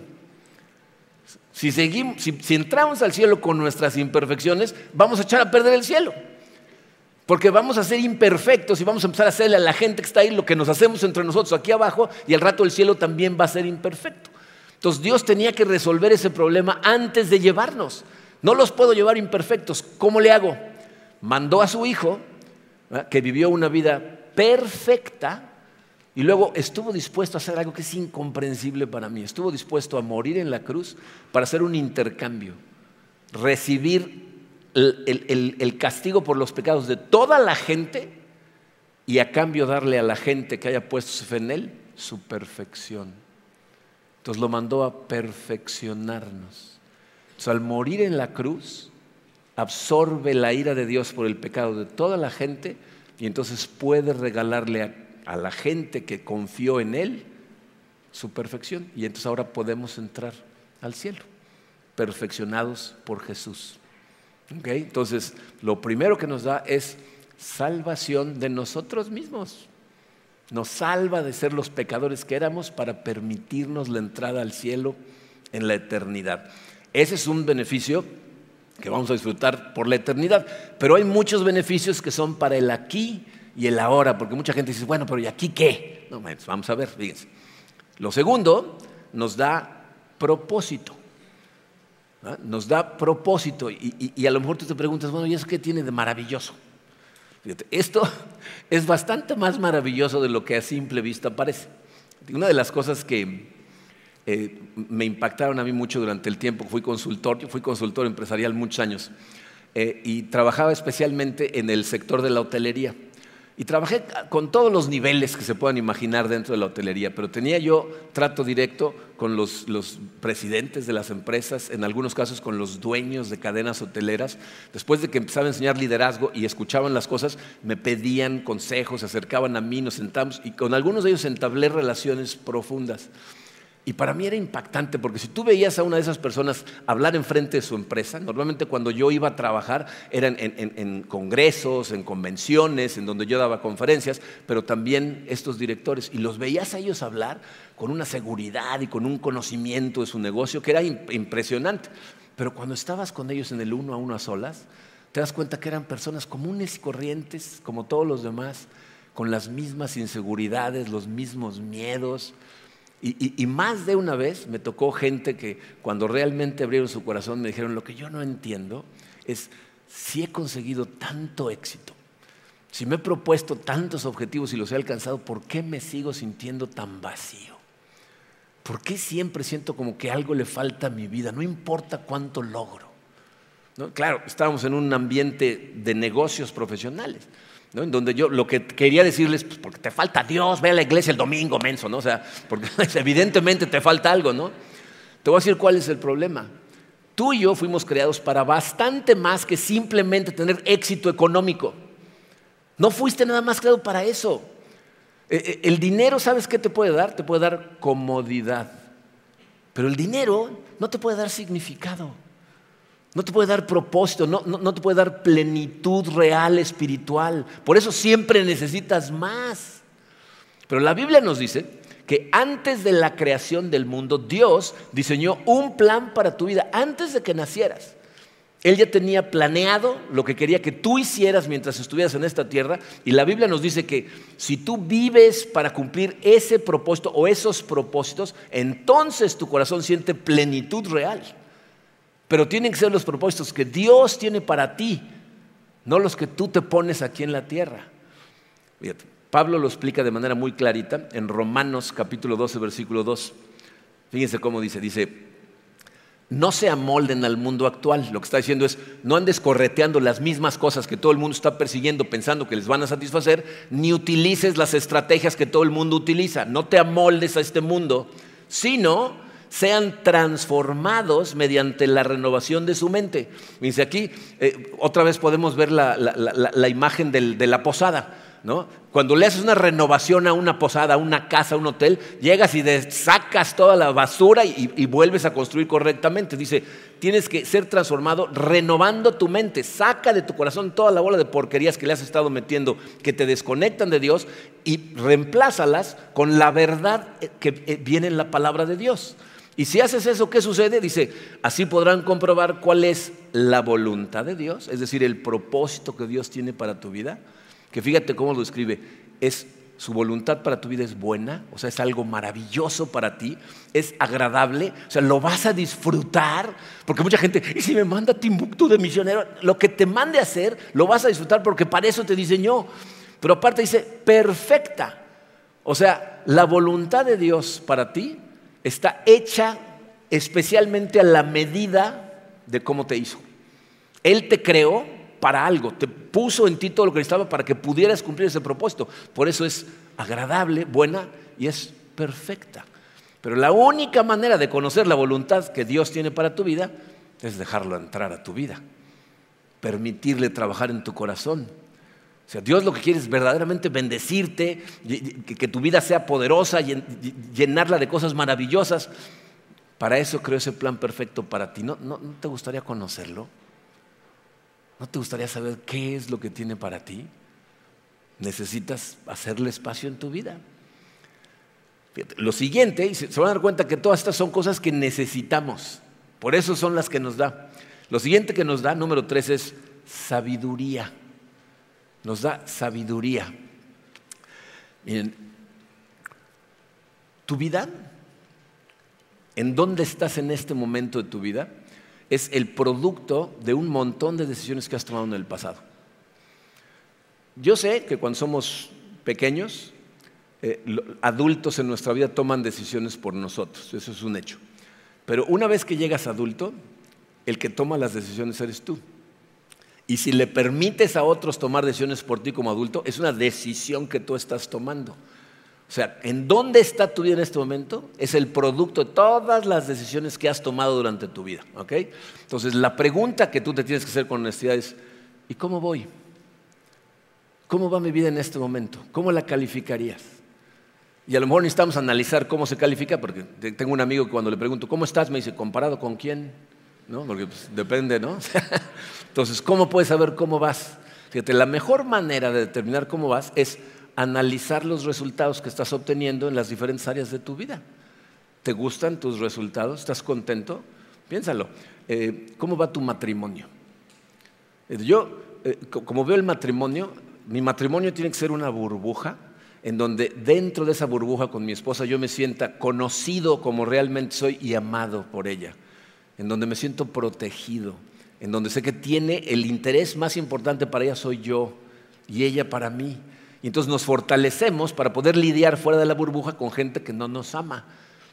Si entramos al cielo con nuestras imperfecciones, vamos a echar a perder el cielo. Porque vamos a ser imperfectos y vamos a empezar a hacerle a la gente que está ahí lo que nos hacemos entre nosotros aquí abajo, y al rato el cielo también va a ser imperfecto. Entonces Dios tenía que resolver ese problema antes de llevarnos. No los puedo llevar imperfectos. ¿Cómo le hago? Mandó a su hijo, ¿verdad?, que vivió una vida perfecta, y luego estuvo dispuesto a hacer algo que es incomprensible para mí. Estuvo dispuesto a morir en la cruz para hacer un intercambio, recibir el castigo por los pecados de toda la gente y a cambio darle a la gente que haya puesto su fe en Él su perfección. Entonces lo mandó a perfeccionarnos. Entonces, al morir en la cruz, absorbe la ira de Dios por el pecado de toda la gente y entonces puede regalarle a la gente que confió en Él su perfección. Y entonces ahora podemos entrar al cielo, perfeccionados por Jesús. ¿Okay? Entonces, lo primero que nos da es salvación de nosotros mismos. Nos salva de ser los pecadores que éramos para permitirnos la entrada al cielo en la eternidad. Ese es un beneficio que vamos a disfrutar por la eternidad, pero hay muchos beneficios que son para el aquí y el ahora, porque mucha gente dice, bueno, pero ¿y aquí qué? No, vamos a ver, fíjense. Lo segundo, nos da propósito. ¿Ah? Nos da propósito y a lo mejor tú te preguntas, bueno, ¿y eso qué tiene de maravilloso? Fíjate, esto es bastante más maravilloso de lo que a simple vista parece. Una de las cosas que me impactaron a mí mucho durante el tiempo, yo fui consultor empresarial muchos años y trabajaba especialmente en el sector de la hotelería. Y trabajé con todos los niveles que se puedan imaginar dentro de la hotelería, pero tenía yo trato directo con los presidentes de las empresas, en algunos casos con los dueños de cadenas hoteleras. Después de que empezaba a enseñar liderazgo y escuchaban las cosas, me pedían consejos, se acercaban a mí, nos sentamos y con algunos de ellos entablé relaciones profundas. Y para mí era impactante, porque si tú veías a una de esas personas hablar enfrente de su empresa, normalmente cuando yo iba a trabajar eran en congresos, en convenciones, en donde yo daba conferencias, pero también estos directores, y los veías a ellos hablar con una seguridad y con un conocimiento de su negocio que era impresionante. Pero cuando estabas con ellos en el uno a uno a solas, te das cuenta que eran personas comunes y corrientes, como todos los demás, con las mismas inseguridades, los mismos miedos. Y más de una vez me tocó gente que cuando realmente abrieron su corazón me dijeron, lo que yo no entiendo es si he conseguido tanto éxito, si me he propuesto tantos objetivos y los he alcanzado, ¿por qué me sigo sintiendo tan vacío? ¿por qué siempre siento como que algo le falta a mi vida? No importa cuánto logro, ¿no? Claro, estábamos en un ambiente de negocios profesionales, ¿no? En donde yo lo que quería decirles, pues porque te falta Dios, ve a la iglesia el domingo, menso, ¿no? O sea, porque evidentemente te falta algo, ¿no? Te voy a decir cuál es el problema. Tú y yo fuimos creados para bastante más que simplemente tener éxito económico. No fuiste nada más creado para eso. El dinero, ¿sabes qué te puede dar? Te puede dar comodidad. Pero el dinero no te puede dar significado. No te puede dar propósito, no te puede dar plenitud real espiritual. Por eso siempre necesitas más. Pero la Biblia nos dice que antes de la creación del mundo, Dios diseñó un plan para tu vida antes de que nacieras. Él ya tenía planeado lo que quería que tú hicieras mientras estuvieras en esta tierra. Y la Biblia nos dice que si tú vives para cumplir ese propósito o esos propósitos, entonces tu corazón siente plenitud real. Pero tienen que ser los propósitos que Dios tiene para ti, no los que tú te pones aquí en la tierra. Fíjate, Pablo lo explica de manera muy clarita en Romanos capítulo 12, versículo 2. Fíjense cómo dice, no se amolden al mundo actual. Lo que está diciendo es, no andes correteando las mismas cosas que todo el mundo está persiguiendo pensando que les van a satisfacer, ni utilices las estrategias que todo el mundo utiliza. No te amoldes a este mundo, sino sean transformados mediante la renovación de su mente. Dice aquí, otra vez podemos ver la imagen de la posada, ¿no? Cuando le haces una renovación a una posada, a una casa, a un hotel, llegas y sacas toda la basura y vuelves a construir correctamente. Dice, tienes que ser transformado renovando tu mente. Saca de tu corazón toda la bola de porquerías que le has estado metiendo, que te desconectan de Dios, y reemplázalas con la verdad que viene en la palabra de Dios. Y si haces eso, ¿qué sucede? Dice, así podrán comprobar cuál es la voluntad de Dios, es decir, el propósito que Dios tiene para tu vida. Que fíjate cómo lo describe, su voluntad para tu vida es buena, o sea, es algo maravilloso para ti, es agradable, o sea, lo vas a disfrutar, porque mucha gente, ¿y si me manda a Timbuktu de misionero? Lo que te mande a hacer, lo vas a disfrutar porque para eso te diseñó. Pero aparte dice, perfecta, o sea, la voluntad de Dios para ti está hecha especialmente a la medida de cómo te hizo. Él te creó para algo, te puso en ti todo lo que necesitaba para que pudieras cumplir ese propósito. Por eso es agradable, buena y es perfecta. Pero la única manera de conocer la voluntad que Dios tiene para tu vida es dejarlo entrar a tu vida, permitirle trabajar en tu corazón. O sea, Dios lo que quiere es verdaderamente bendecirte, que tu vida sea poderosa, llenarla de cosas maravillosas. Para eso creó ese plan perfecto para ti. ¿No te gustaría conocerlo? ¿No te gustaría saber qué es lo que tiene para ti? Necesitas hacerle espacio en tu vida. Fíjate, lo siguiente, y se van a dar cuenta que todas estas son cosas que necesitamos. Por eso son las que nos da. Lo siguiente que nos da, número 3, es sabiduría. Nos da sabiduría. Miren, tu vida, ¿en dónde estás en este momento de tu vida? Es el producto de un montón de decisiones que has tomado en el pasado. Yo sé que cuando somos pequeños, adultos en nuestra vida toman decisiones por nosotros, eso es un hecho. Pero una vez que llegas adulto, el que toma las decisiones eres tú. Y si le permites a otros tomar decisiones por ti como adulto, es una decisión que tú estás tomando. O sea, ¿en dónde está tu vida en este momento? Es el producto de todas las decisiones que has tomado durante tu vida, ¿ok? Entonces, la pregunta que tú te tienes que hacer con honestidad es, ¿y cómo voy? ¿Cómo va mi vida en este momento? ¿Cómo la calificarías? Y a lo mejor necesitamos analizar cómo se califica, porque tengo un amigo que cuando le pregunto, ¿cómo estás? Me dice, ¿comparado con quién? ¿No? Porque pues, depende, ¿no? Entonces, ¿cómo puedes saber cómo vas? Fíjate, la mejor manera de determinar cómo vas es analizar los resultados que estás obteniendo en las diferentes áreas de tu vida. ¿Te gustan tus resultados? ¿Estás contento? Piénsalo. ¿Cómo va tu matrimonio? Yo, como veo el matrimonio, mi matrimonio tiene que ser una burbuja en donde dentro de esa burbuja con mi esposa yo me sienta conocido como realmente soy y amado por ella, en donde me siento protegido, en donde sé que tiene el interés más importante para ella soy yo y ella para mí. Y entonces nos fortalecemos para poder lidiar fuera de la burbuja con gente que no nos ama.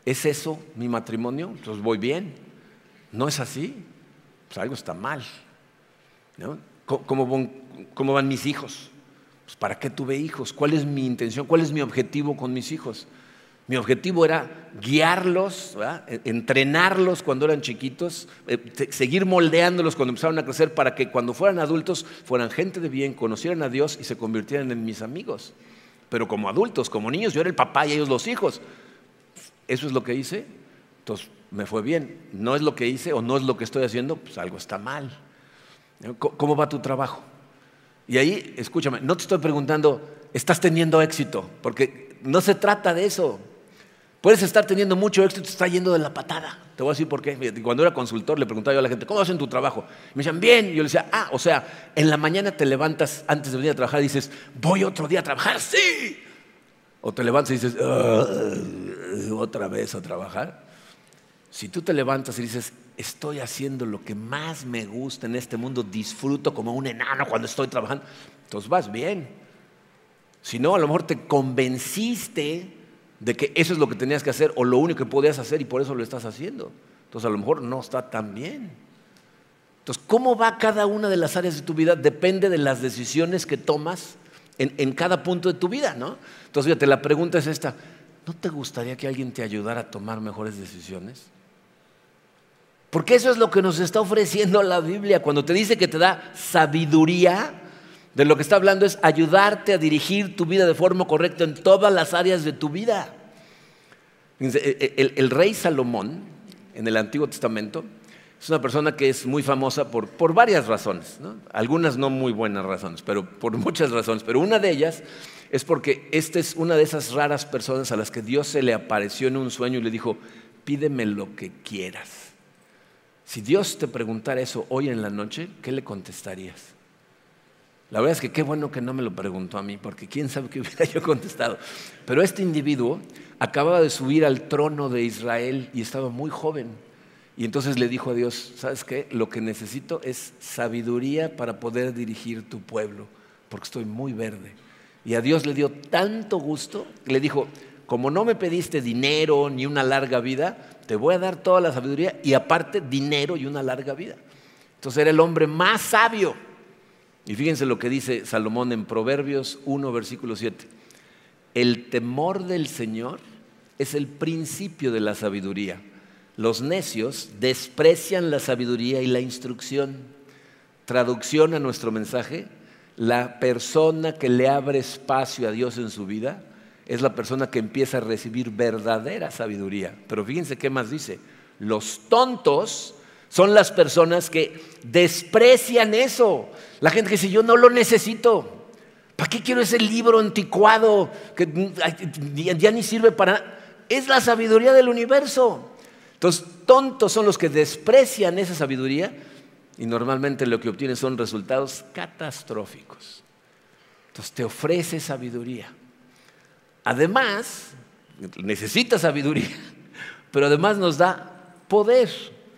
¿Es eso mi matrimonio? Entonces voy bien. ¿No es así? Pues algo está mal, ¿no? ¿Cómo van mis hijos? Pues ¿para qué tuve hijos? ¿Cuál es mi intención? ¿Cuál es mi objetivo con mis hijos? Mi objetivo era guiarlos, ¿verdad? Entrenarlos cuando eran chiquitos, seguir moldeándolos cuando empezaron a crecer para que cuando fueran adultos fueran gente de bien, conocieran a Dios y se convirtieran en mis amigos. Pero como adultos, como niños, yo era el papá y ellos los hijos. ¿Eso es lo que hice? Entonces me fue bien. ¿No es lo que hice o no es lo que estoy haciendo? Pues algo está mal. ¿Cómo va tu trabajo? Y ahí, escúchame, no te estoy preguntando, ¿estás teniendo éxito? Porque no se trata de eso. Puedes estar teniendo mucho éxito y te está yendo de la patada. Te voy a decir por qué. Cuando era consultor le preguntaba yo a la gente, ¿cómo vas en tu trabajo? Y me decían, bien. Y yo le decía, o sea, en la mañana te levantas antes de venir a trabajar y dices, voy otro día a trabajar, ¡sí! O te levantas y dices, otra vez a trabajar. Si tú te levantas y dices, estoy haciendo lo que más me gusta en este mundo, disfruto como un enano cuando estoy trabajando, entonces vas bien. Si no, a lo mejor te convenciste de que eso es lo que tenías que hacer o lo único que podías hacer y por eso lo estás haciendo. Entonces a lo mejor no está tan bien. Entonces, ¿cómo va cada una de las áreas de tu vida? Depende de las decisiones que tomas en cada punto de tu vida, ¿no? Entonces, fíjate, la pregunta es esta: ¿no te gustaría que alguien te ayudara a tomar mejores decisiones? Porque eso es lo que nos está ofreciendo la Biblia. Cuando te dice que te da sabiduría, de lo que está hablando es ayudarte a dirigir tu vida de forma correcta en todas las áreas de tu vida. El rey Salomón, en el Antiguo Testamento, es una persona que es muy famosa por varias razones, ¿no? Algunas no muy buenas razones, pero por muchas razones. Pero una de ellas es porque esta es una de esas raras personas a las que Dios se le apareció en un sueño y le dijo, pídeme lo que quieras. Si Dios te preguntara eso hoy en la noche, ¿qué le contestarías? La verdad es que qué bueno que no me lo preguntó a mí, porque quién sabe qué hubiera yo contestado. Pero este individuo acababa de subir al trono de Israel y estaba muy joven. Y entonces le dijo a Dios, ¿sabes qué? Lo que necesito es sabiduría para poder dirigir tu pueblo, porque estoy muy verde. Y a Dios le dio tanto gusto, que le dijo, como no me pediste dinero ni una larga vida, te voy a dar toda la sabiduría y aparte dinero y una larga vida. Entonces era el hombre más sabio. Y fíjense lo que dice Salomón en Proverbios 1, versículo 7. El temor del Señor es el principio de la sabiduría. Los necios desprecian la sabiduría y la instrucción. Traducción a nuestro mensaje: la persona que le abre espacio a Dios en su vida es la persona que empieza a recibir verdadera sabiduría. Pero fíjense qué más dice: los tontos son las personas que desprecian eso. La gente que dice, yo no lo necesito. ¿Para qué quiero ese libro anticuado que ya ni sirve para nada? Es la sabiduría del universo. Entonces, tontos son los que desprecian esa sabiduría y normalmente lo que obtienen son resultados catastróficos. Entonces, te ofrece sabiduría. Además, necesita sabiduría, pero además nos da poder.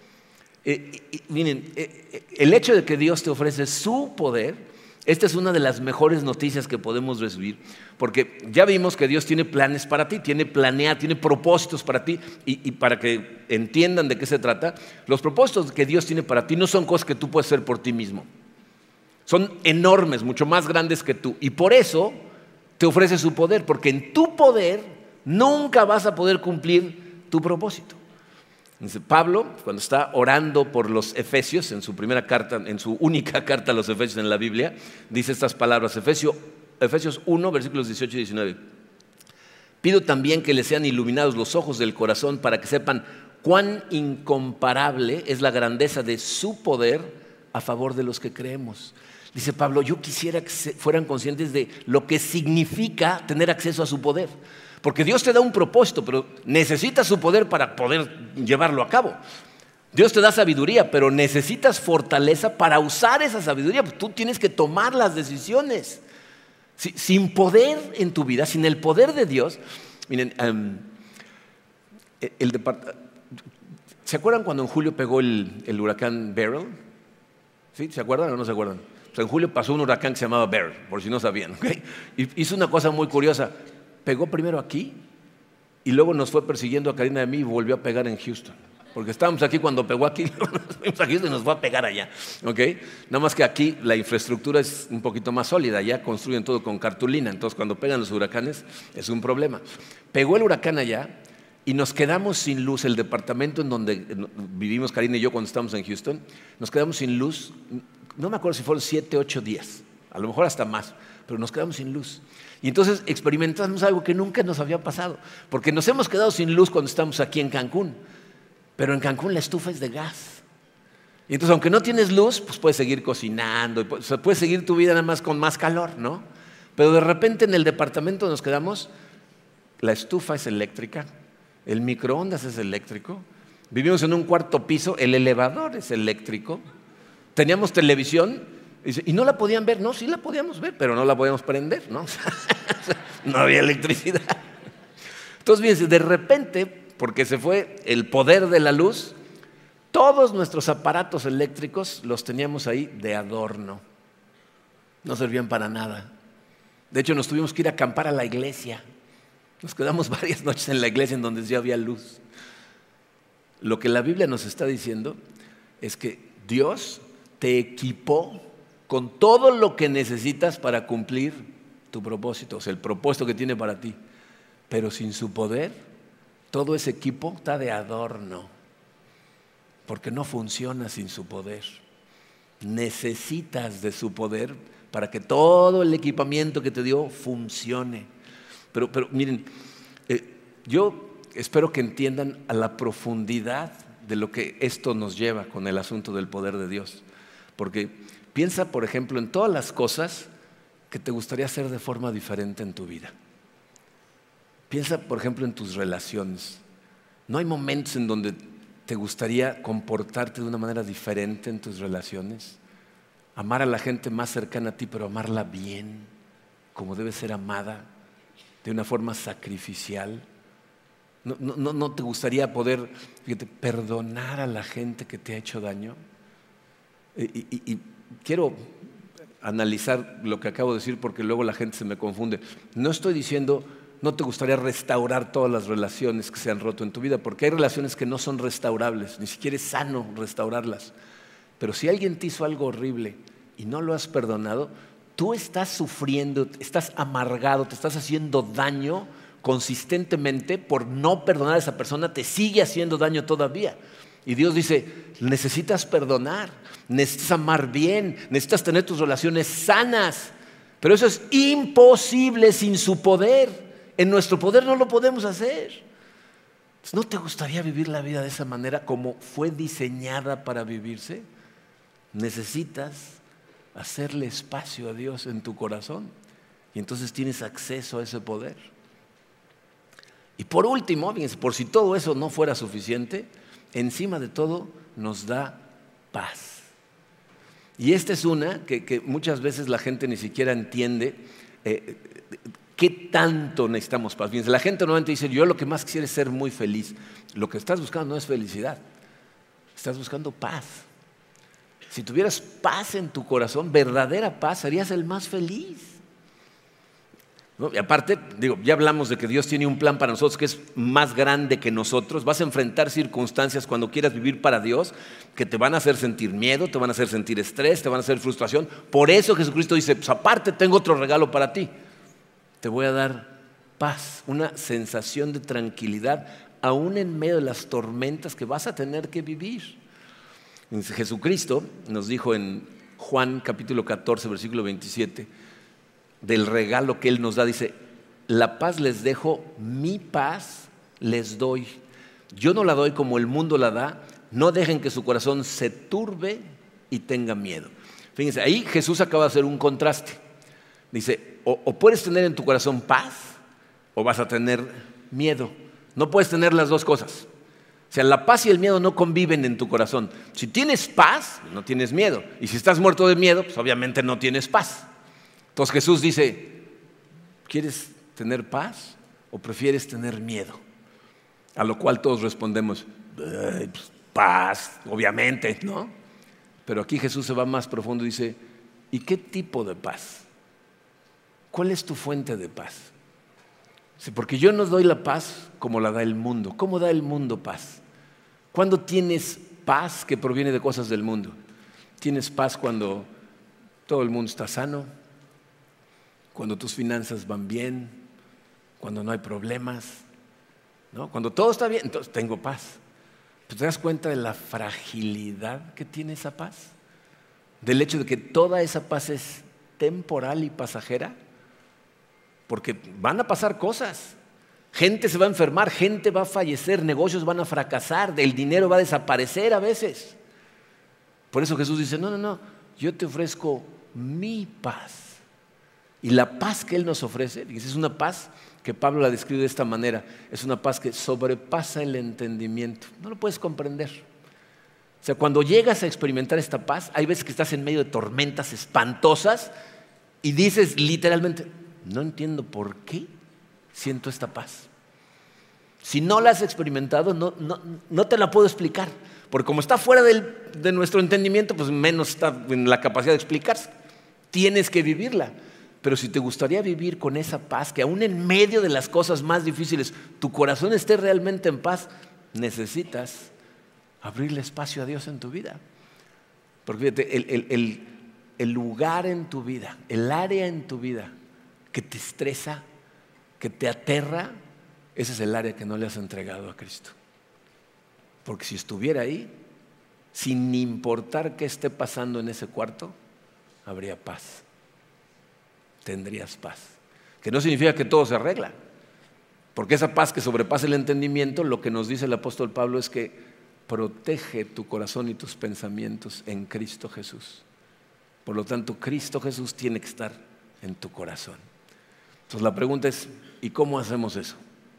Miren, el hecho de que Dios te ofrece su poder, esta es una de las mejores noticias que podemos recibir, porque ya vimos que Dios tiene planes para ti, tiene propósitos para ti, y para que entiendan de qué se trata, los propósitos que Dios tiene para ti no son cosas que tú puedes hacer por ti mismo, son enormes, mucho más grandes que tú, y por eso te ofrece su poder, porque en tu poder nunca vas a poder cumplir tu propósito. Dice Pablo, cuando está orando por los Efesios, en su primera carta, en su única carta a los Efesios en la Biblia, dice estas palabras, Efesios 1, versículos 18 y 19. Pido también que les sean iluminados los ojos del corazón para que sepan cuán incomparable es la grandeza de su poder a favor de los que creemos. Dice Pablo, yo quisiera que fueran conscientes de lo que significa tener acceso a su poder. Porque Dios te da un propósito, pero necesitas su poder para poder llevarlo a cabo. Dios te da sabiduría, pero necesitas fortaleza para usar esa sabiduría. Tú tienes que tomar las decisiones. Sin poder en tu vida, sin el poder de Dios. Miren, ¿se acuerdan cuando en julio pegó el huracán Beryl? ¿Sí? ¿Se acuerdan o no se acuerdan? O sea, en julio pasó un huracán que se llamaba Beryl, por si no sabían, ¿okay? Y hizo una cosa muy curiosa. Pegó primero aquí y luego nos fue persiguiendo a Karina y a mí y volvió a pegar en Houston. Porque estábamos aquí cuando pegó aquí, nos fuimos a Houston y nos fue a pegar allá. ¿Okay? Nada más que aquí la infraestructura es un poquito más sólida, ya construyen todo con cartulina, entonces cuando pegan los huracanes es un problema. Pegó el huracán allá y nos quedamos sin luz. El departamento en donde vivimos Karina y yo cuando estábamos en Houston, nos quedamos sin luz, no me acuerdo si fueron 7, 8 días, a lo mejor hasta más, pero nos quedamos sin luz. Y entonces experimentamos algo que nunca nos había pasado, porque nos hemos quedado sin luz cuando estamos aquí en Cancún. Pero en Cancún la estufa es de gas. Y entonces, aunque no tienes luz, pues puedes seguir cocinando, puedes seguir tu vida nada más con más calor, ¿no? Pero de repente en el departamento donde nos quedamos, la estufa es eléctrica, el microondas es eléctrico, vivimos en un cuarto piso, el elevador es eléctrico, teníamos televisión y no la podían ver. No, sí la podíamos ver, pero no la podíamos prender, ¿no? No había electricidad. Entonces, fíjense, de repente, porque se fue el poder de la luz, todos nuestros aparatos eléctricos los teníamos ahí de adorno. No servían para nada. De hecho, nos tuvimos que ir a acampar a la iglesia. Nos quedamos varias noches en la iglesia en donde ya había luz. Lo que la Biblia nos está diciendo es que Dios te equipó con todo lo que necesitas para cumplir tu propósito, o sea, el propósito que tiene para ti. Pero sin su poder, todo ese equipo está de adorno, porque no funciona sin su poder. Necesitas de su poder para que todo el equipamiento que te dio funcione. Pero miren, yo espero que entiendan a la profundidad de lo que esto nos lleva con el asunto del poder de Dios. Porque piensa, por ejemplo, en todas las cosas que te gustaría hacer de forma diferente en tu vida. Piensa, por ejemplo, en tus relaciones. ¿No hay momentos en donde te gustaría comportarte de una manera diferente en tus relaciones? Amar a la gente más cercana a ti, pero amarla bien, como debe ser amada, de una forma sacrificial. ¿No te gustaría poder, fíjate, perdonar a la gente que te ha hecho daño? Y quiero analizar lo que acabo de decir porque luego la gente se me confunde. No estoy diciendo no te gustaría restaurar todas las relaciones que se han roto en tu vida, porque hay relaciones que no son restaurables, ni siquiera es sano restaurarlas. Pero si alguien te hizo algo horrible y no lo has perdonado, tú estás sufriendo, estás amargado, te estás haciendo daño consistentemente por no perdonar a esa persona, te sigue haciendo daño todavía. Y Dios dice, necesitas perdonar, necesitas amar bien, necesitas tener tus relaciones sanas. Pero eso es imposible sin su poder. En nuestro poder no lo podemos hacer. ¿No te gustaría vivir la vida de esa manera como fue diseñada para vivirse? Necesitas hacerle espacio a Dios en tu corazón y entonces tienes acceso a ese poder. Y por último, fíjense, por si todo eso no fuera suficiente, encima de todo nos da paz. Y esta es una que muchas veces la gente ni siquiera entiende. ¿Qué tanto necesitamos paz? Fíjense, la gente normalmente dice, yo lo que más quisiera es ser muy feliz. Lo que estás buscando no es felicidad, estás buscando paz. Si tuvieras paz en tu corazón, verdadera paz, serías el más feliz. ¿No? Y aparte, ya hablamos de que Dios tiene un plan para nosotros que es más grande que nosotros. Vas a enfrentar circunstancias cuando quieras vivir para Dios que te van a hacer sentir miedo, te van a hacer sentir estrés, te van a hacer frustración. Por eso Jesucristo dice, pues aparte tengo otro regalo para ti. Te voy a dar paz, una sensación de tranquilidad, aún en medio de las tormentas que vas a tener que vivir. Jesucristo nos dijo en Juan capítulo 14, versículo 27, del regalo que Él nos da, dice, la paz les dejo, mi paz les doy. Yo no la doy como el mundo la da, no dejen que su corazón se turbe y tenga miedo. Fíjense, ahí Jesús acaba de hacer un contraste. Dice, o puedes tener en tu corazón paz o vas a tener miedo. No puedes tener las dos cosas. O sea, la paz y el miedo no conviven en tu corazón. Si tienes paz, no tienes miedo. Y si estás muerto de miedo, pues obviamente no tienes paz. Entonces Jesús dice, ¿quieres tener paz o prefieres tener miedo? A lo cual todos respondemos, pues, paz, obviamente, ¿no? Pero aquí Jesús se va más profundo y dice, ¿y qué tipo de paz? ¿Cuál es tu fuente de paz? Sí, porque yo no doy la paz como la da el mundo. ¿Cómo da el mundo paz? ¿Cuándo tienes paz que proviene de cosas del mundo? Tienes paz cuando todo el mundo está sano, cuando tus finanzas van bien, cuando no hay problemas, ¿no? Cuando todo está bien, entonces tengo paz. ¿Te das cuenta de la fragilidad que tiene esa paz? Del hecho de que toda esa paz es temporal y pasajera, porque van a pasar cosas. Gente se va a enfermar, gente va a fallecer, negocios van a fracasar, el dinero va a desaparecer a veces. Por eso Jesús dice, no, yo te ofrezco mi paz. Y la paz que Él nos ofrece, es una paz que Pablo la describe de esta manera, es una paz que sobrepasa el entendimiento. No lo puedes comprender. O sea, cuando llegas a experimentar esta paz, hay veces que estás en medio de tormentas espantosas y dices literalmente, no entiendo por qué siento esta paz. Si no la has experimentado, no te la puedo explicar. Porque como está fuera de nuestro entendimiento, pues menos está en la capacidad de explicarse. Tienes que vivirla. Pero si te gustaría vivir con esa paz, que aún en medio de las cosas más difíciles, tu corazón esté realmente en paz, necesitas abrirle espacio a Dios en tu vida. Porque fíjate, el lugar en tu vida, el área en tu vida que te estresa, que te aterra, ese es el área que no le has entregado a Cristo. Porque si estuviera ahí, sin importar qué esté pasando en ese cuarto, habría paz. Tendrías paz. Que no significa que todo se arregla. Porque esa paz que sobrepasa el entendimiento, lo que nos dice el apóstol Pablo es que protege tu corazón y tus pensamientos en Cristo Jesús. Por lo tanto, Cristo Jesús tiene que estar en tu corazón. Entonces la pregunta es, ¿y cómo hacemos eso?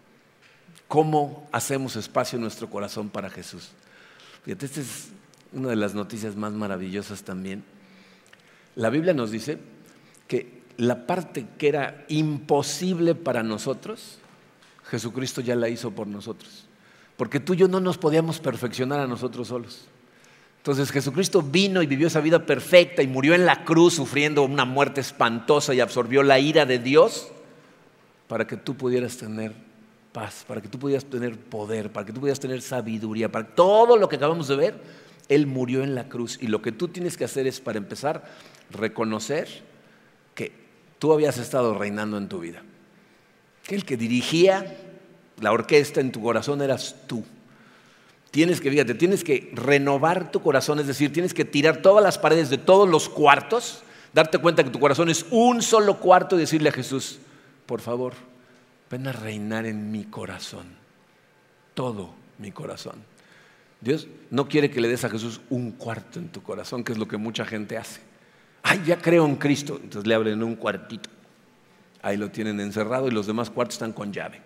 ¿Cómo hacemos espacio en nuestro corazón para Jesús? Fíjate, esta es una de las noticias más maravillosas también. La Biblia nos dice que la parte que era imposible para nosotros, Jesucristo ya la hizo por nosotros. Porque tú y yo no nos podíamos perfeccionar a nosotros solos. Entonces Jesucristo vino y vivió esa vida perfecta y murió en la cruz sufriendo una muerte espantosa y absorbió la ira de Dios para que tú pudieras tener paz, para que tú pudieras tener poder, para que tú pudieras tener sabiduría, para todo lo que acabamos de ver. Él murió en la cruz y lo que tú tienes que hacer es, para empezar, reconocer que tú habías estado reinando en tu vida, que el que dirigía la orquesta en tu corazón eras tú. Tienes que renovar tu corazón, es decir, tienes que tirar todas las paredes de todos los cuartos, darte cuenta que tu corazón es un solo cuarto y decirle a Jesús, por favor, ven a reinar en mi corazón, todo mi corazón. Dios no quiere que le des a Jesús un cuarto en tu corazón, que es lo que mucha gente hace. Ay, ya creo en Cristo, entonces le abren un cuartito. Ahí lo tienen encerrado y los demás cuartos están con llave.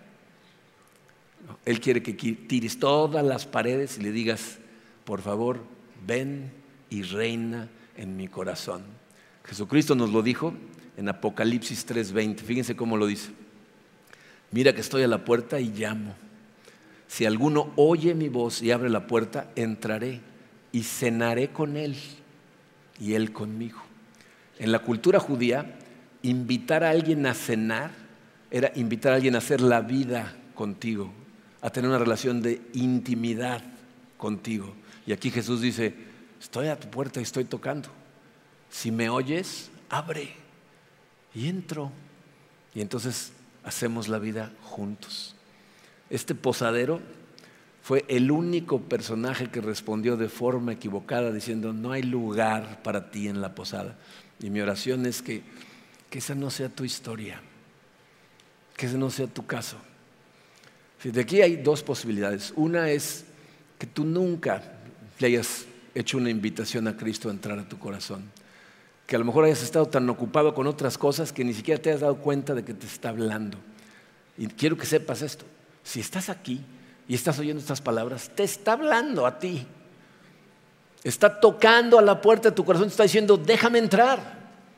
Él quiere que tires todas las paredes y le digas, por favor, ven y reina en mi corazón. Jesucristo nos lo dijo en Apocalipsis 3:20. Fíjense cómo lo dice. Mira que estoy a la puerta y llamo. Si alguno oye mi voz y abre la puerta, entraré y cenaré con él y él conmigo. En la cultura judía, invitar a alguien a cenar era invitar a alguien a hacer la vida contigo, a tener una relación de intimidad contigo. Y aquí Jesús dice, estoy a tu puerta y estoy tocando. Si me oyes, abre y entro. Y entonces hacemos la vida juntos. Este posadero fue el único personaje que respondió de forma equivocada diciendo, no hay lugar para ti en la posada. Y mi oración es que esa no sea tu historia, que ese no sea tu caso. De aquí hay dos posibilidades. Una es que tú nunca le hayas hecho una invitación a Cristo a entrar a tu corazón. Que a lo mejor hayas estado tan ocupado con otras cosas que ni siquiera te has dado cuenta de que te está hablando. Y quiero que sepas esto. Si estás aquí y estás oyendo estas palabras, te está hablando a ti. Está tocando a la puerta de tu corazón, te está diciendo, déjame entrar.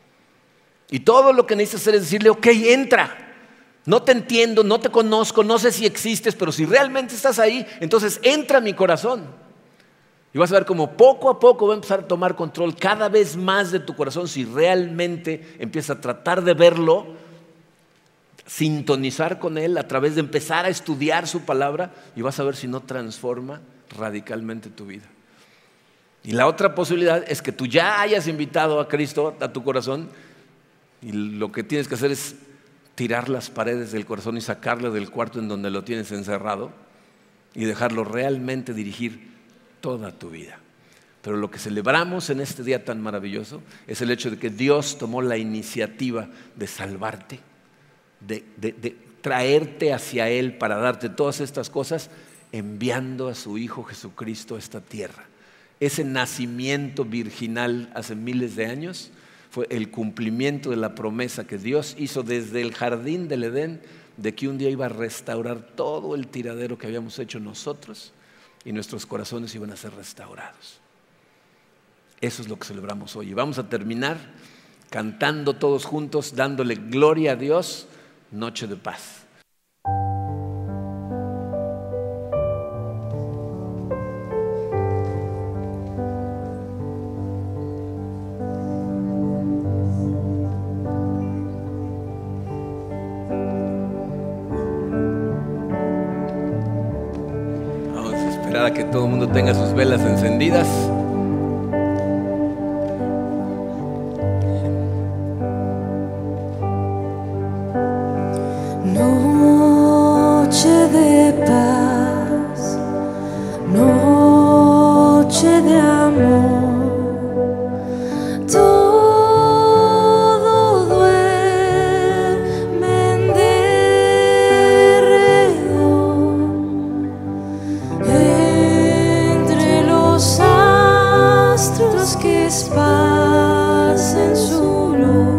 Y todo lo que necesitas hacer es decirle, ok, entra. No te entiendo, no te conozco, no sé si existes, pero si realmente estás ahí, entonces entra a mi corazón. Y vas a ver cómo poco a poco va a empezar a tomar control cada vez más de tu corazón si realmente empiezas a tratar de verlo sintonizar con Él a través de empezar a estudiar su palabra y vas a ver si no transforma radicalmente tu vida. Y la otra posibilidad es que tú ya hayas invitado a Cristo a tu corazón y lo que tienes que hacer es tirar las paredes del corazón y sacarlo del cuarto en donde lo tienes encerrado y dejarlo realmente dirigir toda tu vida. Pero lo que celebramos en este día tan maravilloso es el hecho de que Dios tomó la iniciativa de salvarte, de traerte hacia Él para darte todas estas cosas, enviando a su Hijo Jesucristo a esta tierra. Ese nacimiento virginal hace miles de años fue el cumplimiento de la promesa que Dios hizo desde el jardín del Edén, de que un día iba a restaurar todo el tiradero que habíamos hecho nosotros y nuestros corazones iban a ser restaurados. Eso es lo que celebramos hoy. Y vamos a terminar cantando todos juntos, dándole gloria a Dios, Noche de Paz. Vamos a esperar a que todo el mundo tenga sus velas encendidas. Noche de paz, noche de amor, todo duerme en derredor, entre los astros que esparcen su luz.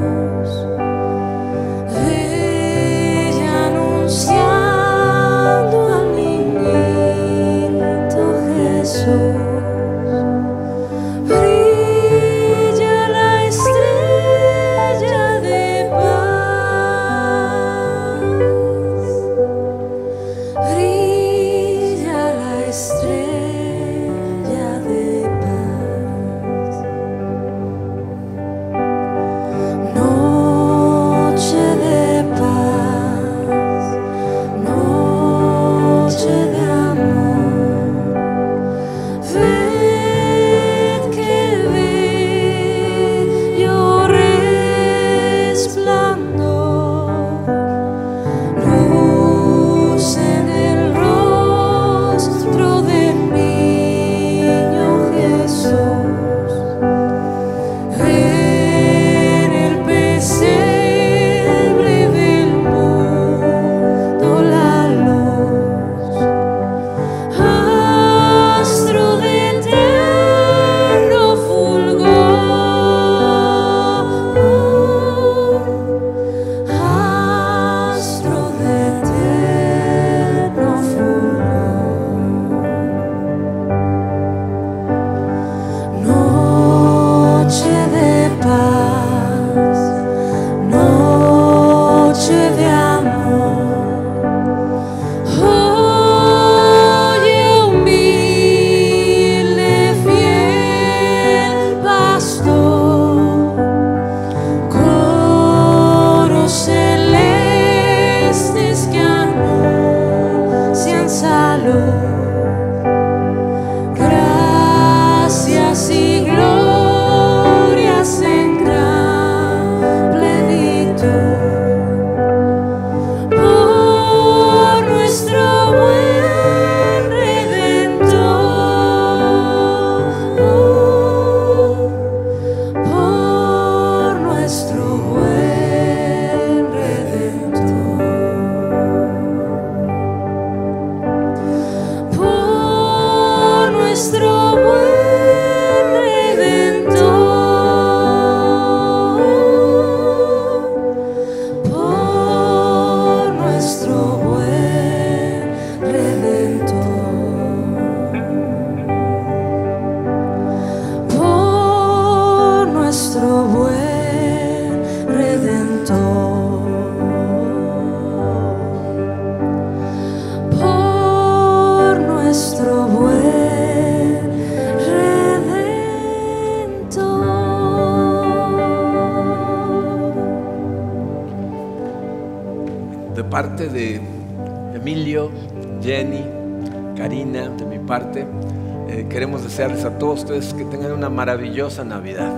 parte de Emilio, Jenny, Karina, de mi parte, queremos desearles a todos ustedes que tengan una maravillosa Navidad.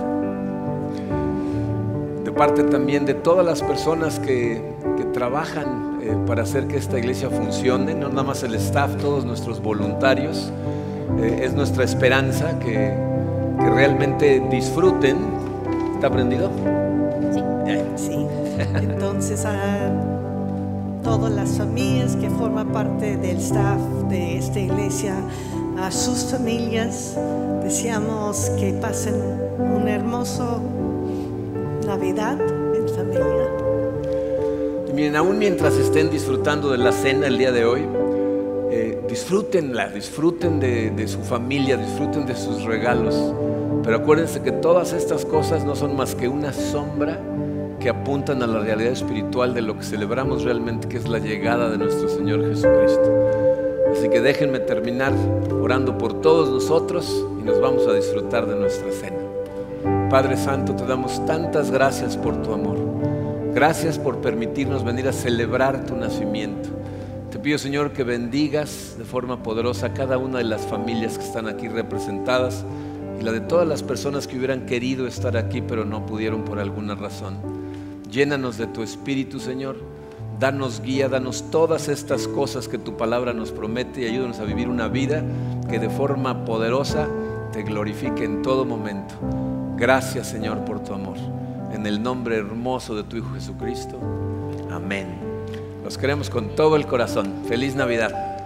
De parte también de todas las personas que trabajan para hacer que esta iglesia funcione, no nada más el staff, todos nuestros voluntarios, es nuestra esperanza que realmente disfruten. ¿Está prendido? Sí. Entonces a todas las familias que forman parte del staff de esta iglesia, a sus familias, deseamos que pasen un hermoso Navidad en familia. Y miren, aún mientras estén disfrutando de la cena el día de hoy, disfrútenla, disfruten de su familia, disfruten de sus regalos. Pero acuérdense que todas estas cosas no son más que una sombra que apuntan a la realidad espiritual de lo que celebramos realmente, que es la llegada de nuestro Señor Jesucristo. Así que déjenme terminar orando por todos nosotros y nos vamos a disfrutar de nuestra cena. Padre Santo, te damos tantas gracias por tu amor. Gracias por permitirnos venir a celebrar tu nacimiento. Te pido, Señor, que bendigas de forma poderosa a cada una de las familias que están aquí representadas y la de todas las personas que hubieran querido estar aquí pero no pudieron por alguna razón. Llénanos de tu Espíritu, Señor. Danos guía, danos todas estas cosas que tu palabra nos promete y ayúdanos a vivir una vida que de forma poderosa te glorifique en todo momento. Gracias, Señor, por tu amor. En el nombre hermoso de tu Hijo Jesucristo. Amén. Los queremos con todo el corazón. Feliz Navidad.